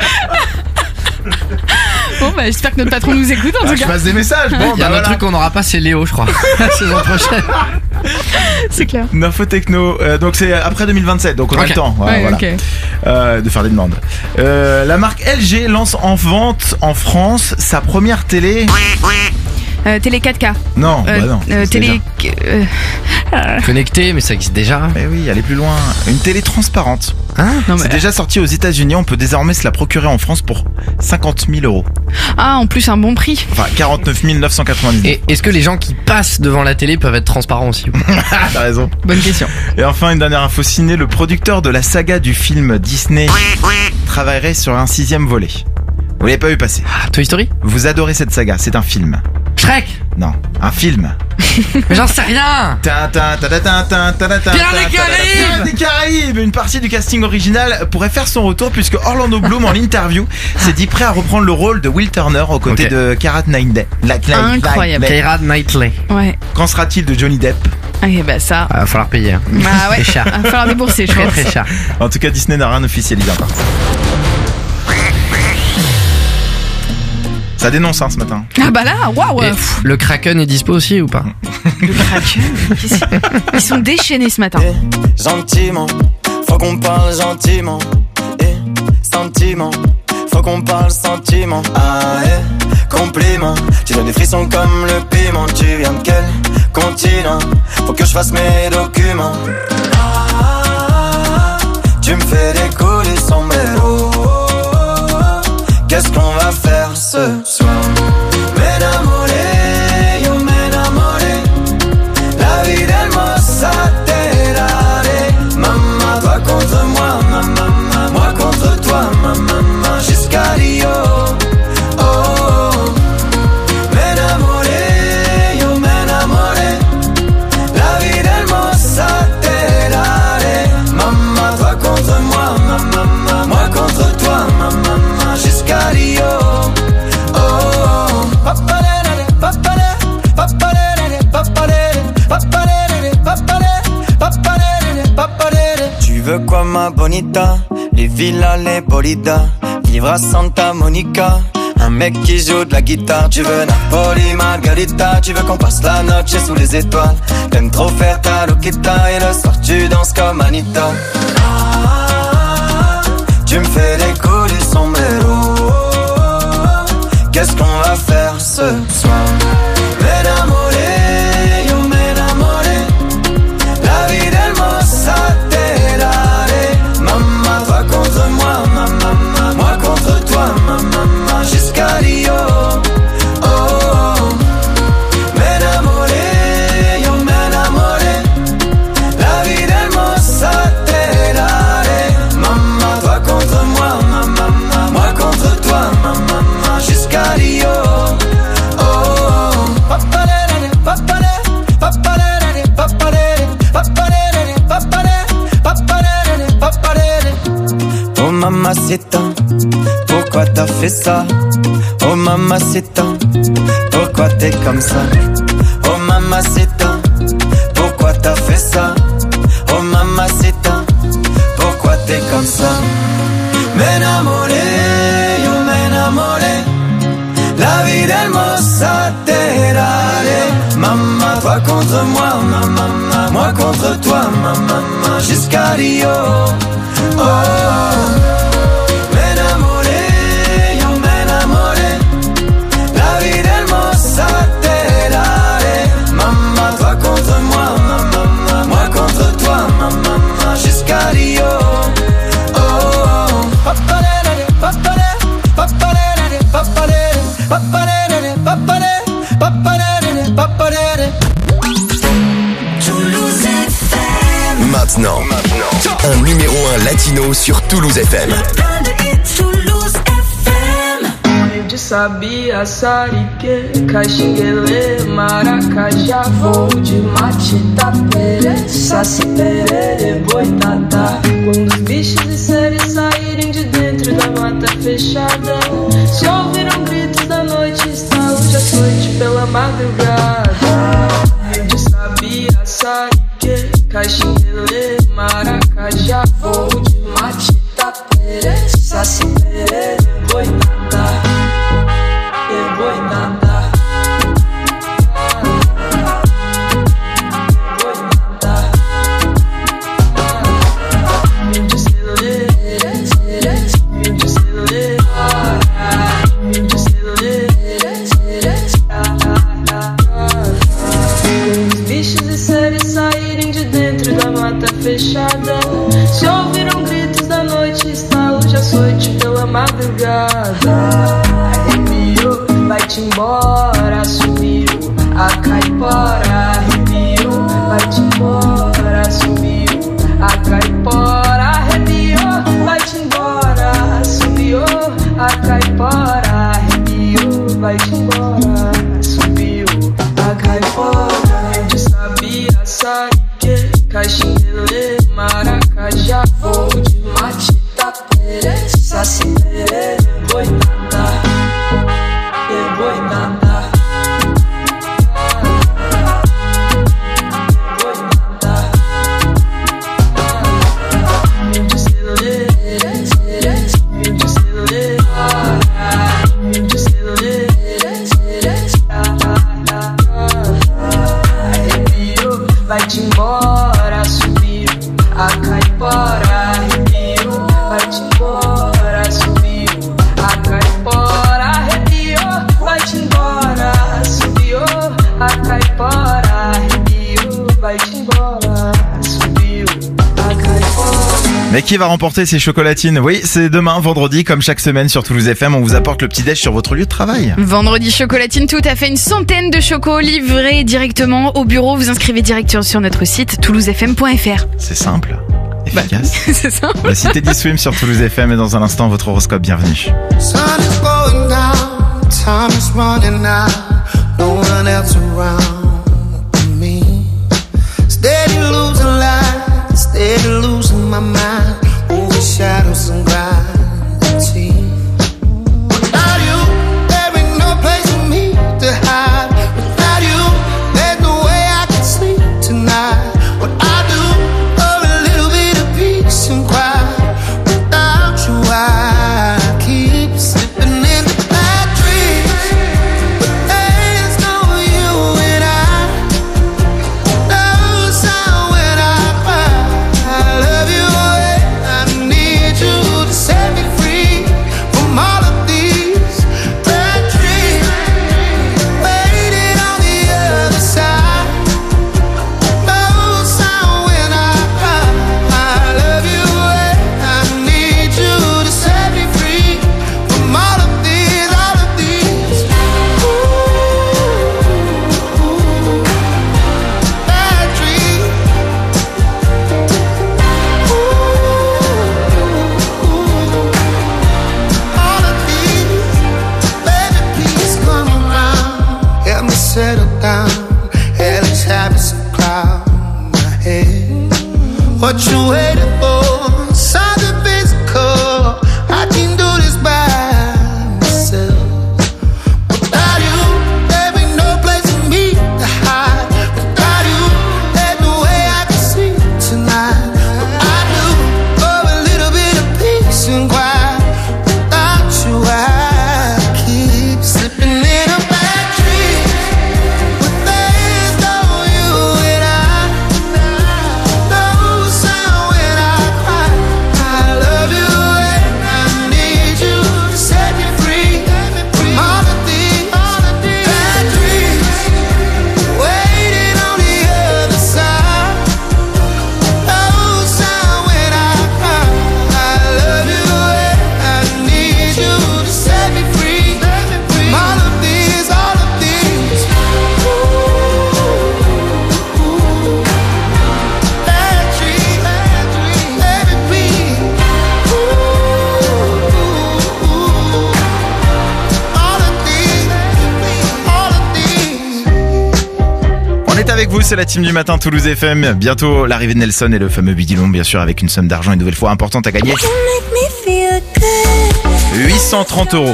Bon bah j'espère que notre patron nous écoute en Ah, tout je cas. passe des messages. Bon, Il y a bah un autre voilà. truc qu'on n'aura pas, c'est Léo, je crois. La saison prochaine. C'est clair. Une info techno. Euh, donc c'est après deux mille vingt-sept, donc on a Ok. le temps. Ouais, Ouais, voilà. ok. Euh, de faire des demandes. Euh, la marque L G lance en vente en France sa première télé. Euh, télé quatre K. Non, Euh, bah non. euh, c'est télé. euh, euh, Connecté, mais ça existe déjà. Eh oui, allez plus loin. Une télé transparente. Hein non, C'est mais- déjà sorti aux États-Unis. On peut désormais se la procurer en France pour cinquante mille euros. Ah en plus un bon prix. Enfin, quarante-neuf mille neuf cent quatre-vingt-dix. Et est-ce que les gens qui passent devant la télé peuvent être transparents aussi ou pas? T'as raison. Bonne question. Et enfin, une dernière info ciné. Le producteur de la saga du film Disney travaillerait sur un sixième volet. Vous l'avez pas vu passer. Ah, Toy Story? Vous adorez cette saga. C'est un film. Shrek? Non, un film. Mais j'en sais rien. Tintin, tadatin, tintin, tadatin, Pirates des tadatin, Caraïbes. Pirates des Caraïbes. Une partie du casting original pourrait faire son retour puisque Orlando Bloom en interview s'est dit prêt à reprendre le rôle de Will Turner aux côtés Ok. de Keira Knightley. La- la- Incroyable. Knightley. Keira Knightley. Ouais. Qu'en sera-t-il de Johnny Depp? Ah bah ça. Ah, va falloir payer. hein. Bah ouais. C'est cher. Va falloir débourser je Très pense. très cher. En tout cas, Disney n'a rien officialisé encore. Ça dénonce hein, ce matin. Ah bah là, waouh. Et le Kraken est dispo aussi ou pas? Le Kraken. qu'est-ce- Ils sont déchaînés ce matin. Gentiment, faut qu'on parle gentiment. Et sentiment, faut qu'on parle sentiment. Ah, eh, compliment, tu donnes des frissons comme le piment. Tu viens de quel continent? Faut que je fasse mes documents. Ah, tu me fais décoller sombrero. Qu'est-ce qu'on va faire ce soir? M'enamoré, yo m'enamoré. La vie d'hermosa te daré. Maman, toi contre moi, maman, moi contre toi, maman, jusqu'à Rio. Oh, oh, oh. M'enamoré, yo m'enamoré. La vie d'hermosa te daré. Maman, toi contre moi, maman, moi contre toi, maman, jusqu'à Rio. Oh, oh. Papalele, papalele, papalele, papalele, papalele, papalele, papalele, papalele. Tu veux quoi ma bonita? Les villas, les bolidas, vivre à Santa Monica. Un mec qui joue de la guitare. Tu veux Napoli, Margarita. Tu veux qu'on passe la noche sous les étoiles. T'aimes trop faire ta loquita. Et le soir tu danses comme Anita. Ah, tu me fais décoller sombrero. Qu'est-ce qu'on va faire ce soir? M'enamoré, yo m'enamoré. La vie d'hermosa te daré. Maman, toi contre moi, maman, moi contre toi, maman, jusqu'à Rio. Oh, oh. M'enamoré, yo m'enamoré. La vie d'hermosa te daré. Maman, toi contre moi, maman, moi contre toi, maman, jusqu'à Rio. Oh, oh. Papalele, papalele, papalele, papalele, papalele, papalele, papalele, papalele. Oh mamacita, pourquoi t'as fait ça? Oh mamacita, pourquoi t'es comme ça? Oh mamacita, pourquoi t'as fait ça? Oh mamacita, pourquoi t'es comme ça? M'enamoré, yo m'enamoré. La vie d'hermosa te daré. Maman, toi contre moi, maman, moi contre toi, maman, jusqu'à Rio. Oh, oh. M'enamoré, yo m'enamoré. La vie d'hermosa te daré. Maman, toi contre moi, maman, moi contre toi, maman. un numéro un latino sur Toulouse F M. De sabia, sarique, caxinguele, maracajá, voo de mate, tapere, saci, perere, boitatá. Quando os bichos e seres saírem de dentro da mata fechada, se ouviram gritos da noite, está hoje à noite pela madrugada. De sabia, sarique, caxinguele, maracajá, voo de mate, tapere, saci, perere, boitatá. Fechada, se ouviram gritos da noite, está hoje açoite pela madrugada. Arrepiou, vai-te embora, subiu a caipora. Arrepiou, vai-te embora, subiu a caipora. Arrepiou, vai-te embora, subiu a caipora. Arrepiou, vai-te embora, subiu a caipora. De sabia, sarique, caxinguele, maracajá, voo de mate, tapere, saci, perere, boitatá, e boitatá. Vai-te embora, subiu a caipora. Arrepiou, vai-te embora, subiu a caipora. Arrepiou, vai-te embora, subiu a caipora. Arrepiou, vai-te embora, subiu a caipora. Mais qui va remporter ces chocolatines? Oui, c'est demain, vendredi, comme chaque semaine sur Toulouse F M, on vous apporte le petit déj sur votre lieu de travail. Vendredi chocolatine, tout à fait, une centaine de chocos livrés directement au bureau. Vous inscrivez directement sur notre site toulouse f m point f r. C'est simple, efficace. Bah, c'est simple. La cité du swim sur Toulouse F M et dans un instant votre horoscope, bienvenue. Sun is going down, time is running out, no one else around me. Steady losing light, steady losing my mind, over shadows and gravity. Without you, there ain't no place for me to hide. Without you, there's no way I can sleep tonight. What I do for a little bit of peace and quiet. Without you, I keep slipping into bad dreams. But there's no you and I. No sound when I cry. I love you and I need you to set me free from all of these bad dreams. Waiting on the other side. No sound when I cry. I love you and I need you to set me free from all of these, all of these. Ooh, bad dreams. All of these, baby, please come around. Help me settle down. Hellish habits of cloud my head. What you waiting for? Something physical. I can do this by myself. Without you, there ain't no place for me to hide. Without you, there's no way I can sleep tonight. What I do for a little bit of peace and quiet. Without you, I keep slipping in a bad dream. But there's no you and I. No sound when I avec vous, c'est la team du matin Toulouse F M. Bientôt l'arrivée de Nelson et le fameux bidilon, bien sûr, avec une somme d'argent une nouvelle fois importante à gagner. huit cent trente euros.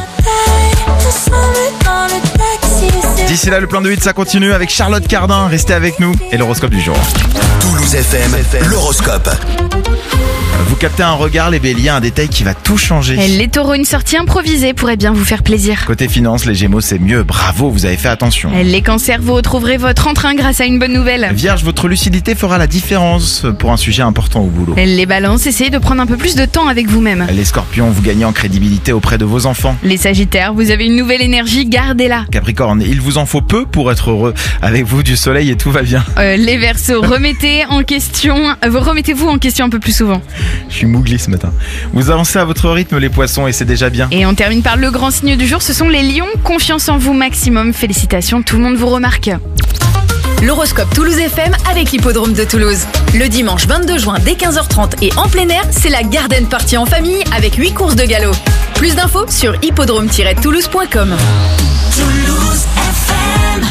D'ici là, le plein de hits, ça continue avec Charlotte Cardin. Restez avec nous et l'horoscope du jour. Toulouse F M, l'horoscope. Vous captez un regard, les béliers, un détail qui va tout changer. Les taureaux, une sortie improvisée pourrait bien vous faire plaisir. Côté finance, les gémeaux, c'est mieux. Bravo, vous avez fait attention. Les cancers, vous retrouverez votre entrain grâce à une bonne nouvelle. Vierge, votre lucidité fera la différence pour un sujet important au boulot. Les balances, essayez de prendre un peu plus de temps avec vous-même. Les scorpions, vous gagnez en crédibilité auprès de vos enfants. Les sagittaires, vous avez une nouvelle énergie, gardez-la. Capricorne, il vous en faut peu pour être heureux. Avec vous, du soleil et tout va bien. Euh, les verseaux, remettez en question, vous remettez-vous en question un peu plus souvent. Je suis mougli ce matin. Vous avancez à votre rythme, les poissons, et c'est déjà bien. Et on termine par le grand signe du jour, ce sont les lions. Confiance en vous maximum, félicitations, tout le monde vous remarque. L'horoscope Toulouse F M avec l'hippodrome de Toulouse. Le dimanche vingt-deux juin dès quinze heures trente et en plein air, c'est la garden party en famille avec huit courses de galop. Plus d'infos sur hippodrome tiret toulouse point com. Toulouse F M.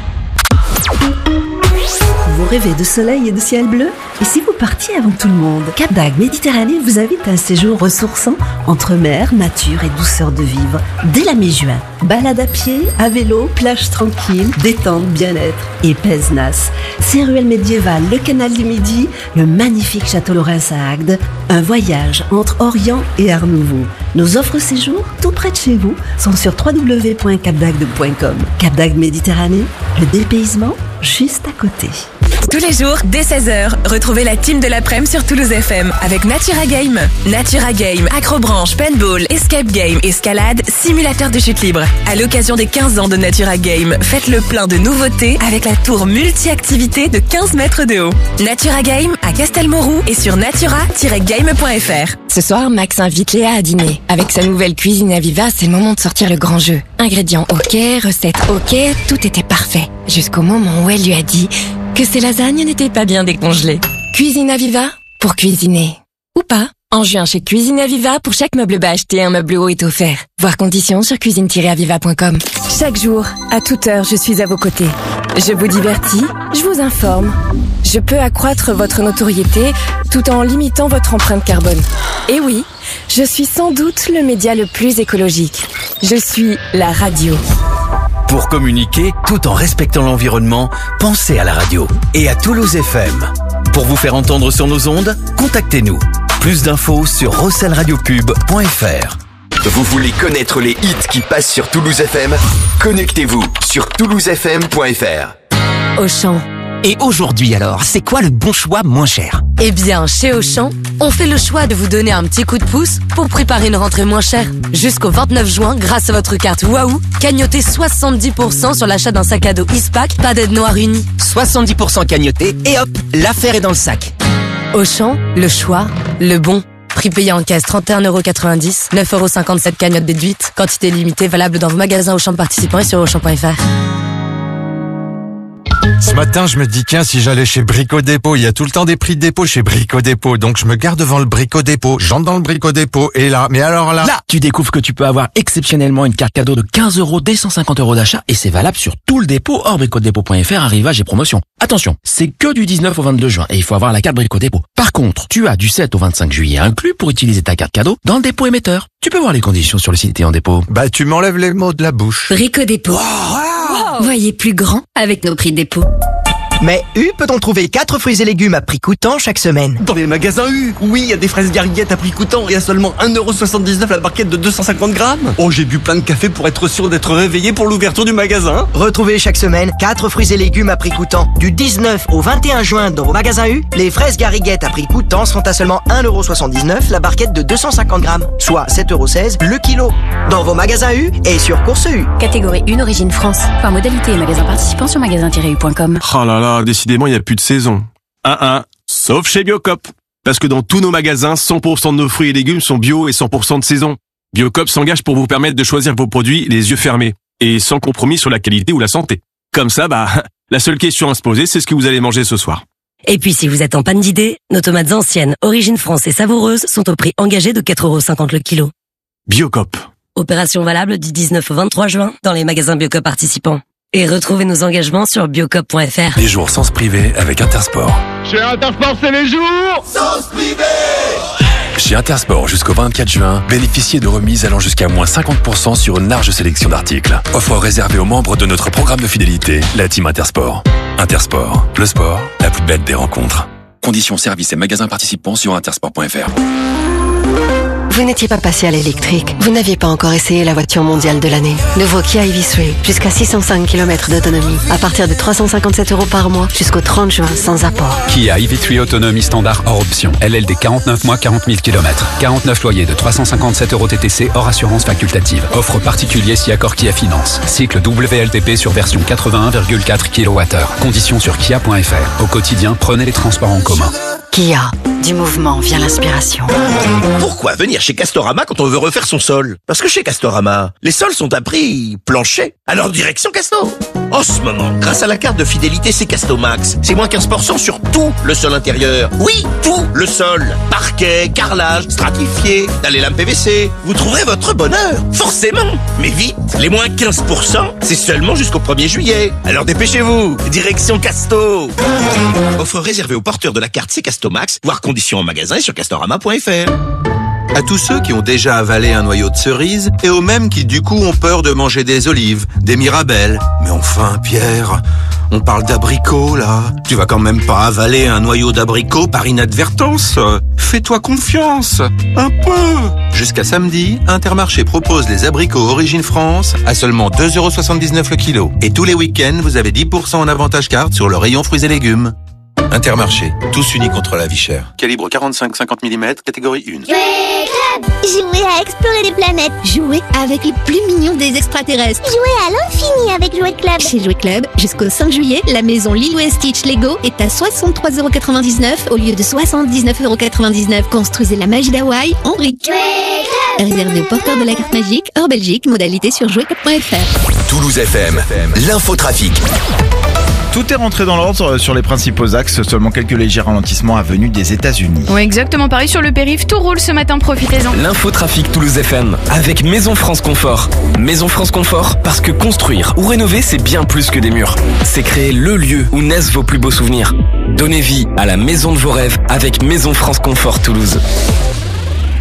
Vous rêvez de soleil et de ciel bleu? Et si vous partiez avant tout le monde? Cap d'Agde Méditerranée vous invite à un séjour ressourçant entre mer, nature et douceur de vivre. Dès la mi-juin, balade à pied, à vélo, plage tranquille, détente, bien-être et pèse-nas. Ces ruelles médiévales, le canal du Midi, le magnifique château Lorrain à Agde, un voyage entre Orient et Art Nouveau. Nos offres séjour, tout près de chez vous, sont sur w w w point cap d'agde point com. Cap d'Agde Méditerranée, le dépaysement juste à côté. Tous les jours, dès seize heures, retrouvez la team de l'après-midi sur Toulouse F M avec Natura Game. Natura Game, acrobranche, paintball, escape game, escalade, simulateur de chute libre. À l'occasion des quinze ans de Natura Game, faites le plein de nouveautés avec la tour multi-activité de quinze mètres de haut. Natura Game à Castelmourou et sur natura tiret game point f r. Ce soir, Max invite Léa à dîner. Avec sa nouvelle cuisine Aviva, c'est le moment de sortir le grand jeu. Ingrédients ok, recettes ok, tout était parfait. Jusqu'au moment où elle lui a dit que ses lasagnes n'étaient pas bien décongelées. Cuisine Aviva pour cuisiner. Ou pas. En juin chez Cuisine Aviva, pour chaque meuble bas acheté, un meuble haut est offert. Voir conditions sur cuisine tiret aviva point com. Chaque jour, à toute heure, je suis à vos côtés. Je vous divertis, je vous informe. Je peux accroître votre notoriété tout en limitant votre empreinte carbone. Et oui, je suis sans doute le média le plus écologique. Je suis la radio. Pour communiquer, tout en respectant l'environnement, pensez à la radio et à Toulouse F M. Pour vous faire entendre sur nos ondes, contactez-nous. Plus d'infos sur rossel radio pub point f r. Vous voulez connaître les hits qui passent sur Toulouse F M? Connectez-vous sur toulouse f m point f r. Auchan. Et aujourd'hui alors, c'est quoi le bon choix moins cher? Eh bien, chez Auchan, on fait le choix de vous donner un petit coup de pouce pour préparer une rentrée moins chère. Jusqu'au vingt-neuf juin, grâce à votre carte Waouh, cagnotez soixante-dix pour cent sur l'achat d'un sac à dos Ispac, pas d'aide noire unie. soixante-dix pour cent cagnoté et hop, l'affaire est dans le sac. Auchan, le choix, le bon. Prix payé en caisse trente et un euros quatre-vingt-dix, neuf euros cinquante-sept cagnotte déduite. Quantité limitée valable dans vos magasins Auchan participants et sur auchan point f r. Ce matin, je me dis, tiens, si j'allais chez Brico Dépôt, il y a tout le temps des prix de dépôt chez Brico Dépôt. Donc, je me gare devant le Brico Dépôt, j'entre dans le Brico Dépôt, et là, mais alors là... Là, tu découvres que tu peux avoir exceptionnellement une carte cadeau de quinze euros dès cent cinquante euros d'achat, et c'est valable sur tout le dépôt hors brico dépôt point f r, arrivage et promotion. Attention, c'est que du dix-neuf au vingt-deux juin, et il faut avoir la carte Brico Dépôt. Par contre, tu as du sept au vingt-cinq juillet inclus pour utiliser ta carte cadeau dans le dépôt émetteur. Tu peux voir les conditions sur le site et en dépôt. Bah, tu m'enlèves les mots de la bouche. Brico Dépôt. Wow. Voyez plus grand avec nos prix de dépôt. Mais U peut-on trouver quatre fruits et légumes à prix coûtant chaque semaine? Dans les magasins U, oui, il y a des fraises gariguettes à prix coûtant et à seulement un euro soixante-dix-neuf la barquette de deux cent cinquante grammes. Oh, j'ai bu plein de café pour être sûr d'être réveillé pour l'ouverture du magasin. Retrouvez chaque semaine quatre fruits et légumes à prix coûtant. Du dix-neuf au vingt et un juin dans vos magasins U, les fraises gariguettes à prix coûtant seront à seulement un euro soixante-dix-neuf la barquette de deux cent cinquante grammes, soit sept euros seize le kilo. Dans vos magasins U et sur Course U. Catégorie un Origine France. Par modalité et magasin participant sur magasin tiret u point com. Oh là là, décidément, il n'y a plus de saison. Un un, sauf chez Biocop. Parce que dans tous nos magasins, cent pour cent de nos fruits et légumes sont bio et cent pour cent de saison. Biocop s'engage pour vous permettre de choisir vos produits les yeux fermés et sans compromis sur la qualité ou la santé. Comme ça, bah, la seule question à se poser, c'est ce que vous allez manger ce soir. Et puis si vous êtes en panne d'idées, nos tomates anciennes, Origine France et savoureuses sont au prix engagé de quatre euros cinquante le kilo. Biocop. Opération valable du dix-neuf au vingt-trois juin dans les magasins Biocop participants. Et retrouvez nos engagements sur biocop point f r. Les jours sans se priver avec Intersport. Chez Intersport, c'est les jours sans se priver. Chez Intersport, jusqu'au vingt-quatre juin, bénéficiez de remises allant jusqu'à moins cinquante pour cent sur une large sélection d'articles. Offre réservée aux membres de notre programme de fidélité, la Team Intersport. Intersport, le sport, la plus belle des rencontres. Conditions, services et magasins participants sur intersport point f r. Vous n'étiez pas passé à l'électrique. Vous n'aviez pas encore essayé la voiture mondiale de l'année. Nouveau Kia e v trois, jusqu'à six cent cinq kilomètres d'autonomie. À partir de trois cent cinquante-sept euros par mois, jusqu'au trente juin, sans apport. Kia e v trois autonomie standard hors option. L L D quarante-neuf mois, quarante mille kilomètres. quarante-neuf loyers de trois cent cinquante-sept euros T T C hors assurance facultative. Offre particulier si accord Kia Finance. Cycle W L T P sur version quatre-vingt-un virgule quatre kilowattheures. Conditions sur kia point f r. Au quotidien, prenez les transports en commun. Kia, du mouvement vient l'inspiration. Pourquoi venir chez Castorama quand on veut refaire son sol? Parce que chez Castorama, les sols sont à prix plancher. Alors direction Casto. En ce moment, grâce à la carte de fidélité C'est Castomax, c'est moins quinze pour cent sur tout le sol intérieur. Oui, tout le sol. Parquet, carrelage, stratifié, dalle et lame P V C. Vous trouverez votre bonheur, forcément. Mais vite, les moins quinze pour cent, c'est seulement jusqu'au premier juillet. Alors dépêchez-vous, direction Casto. Offre réservée aux porteurs de la carte C'est Castomax, voire conditions en magasin et sur castorama point f r. À tous ceux qui ont déjà avalé un noyau de cerise et aux mêmes qui du coup ont peur de manger des olives, des mirabelles. Mais enfin, Pierre, on parle d'abricots là. Tu vas quand même pas avaler un noyau d'abricot par inadvertance. Fais-toi confiance, un peu. Jusqu'à samedi, Intermarché propose les abricots Origine France à seulement deux euros soixante-dix-neuf le kilo. Et tous les week-ends, vous avez dix pour cent en avantage carte sur le rayon fruits et légumes. Intermarché, tous unis contre la vie chère. Calibre quarante-cinq à cinquante millimètres, catégorie un. Jouer Club, jouer à explorer les planètes, jouer avec les plus mignons des extraterrestres, jouer à l'infini avec Jouer Club. Chez Jouer Club, jusqu'au cinq juillet, la maison Lilo et Stitch Lego est à soixante-trois euros quatre-vingt-dix-neuf au lieu de soixante-dix-neuf euros quatre-vingt-dix-neuf. Construisez la magie d'Hawaï en briques. Réservé aux porteurs de la carte magique, hors Belgique, modalité sur jouer club point f r. Toulouse F M, l'infotrafic. Tout est rentré dans l'ordre sur les principaux axes, seulement quelques légers ralentissements à venus des États-Unis. Ouais, exactement pareil sur le périph', tout roule ce matin, profitez-en. L'infotrafic Toulouse F M avec Maison France Confort. Maison France Confort parce que construire ou rénover c'est bien plus que des murs. C'est créer le lieu où naissent vos plus beaux souvenirs. Donnez vie à la maison de vos rêves avec Maison France Confort Toulouse.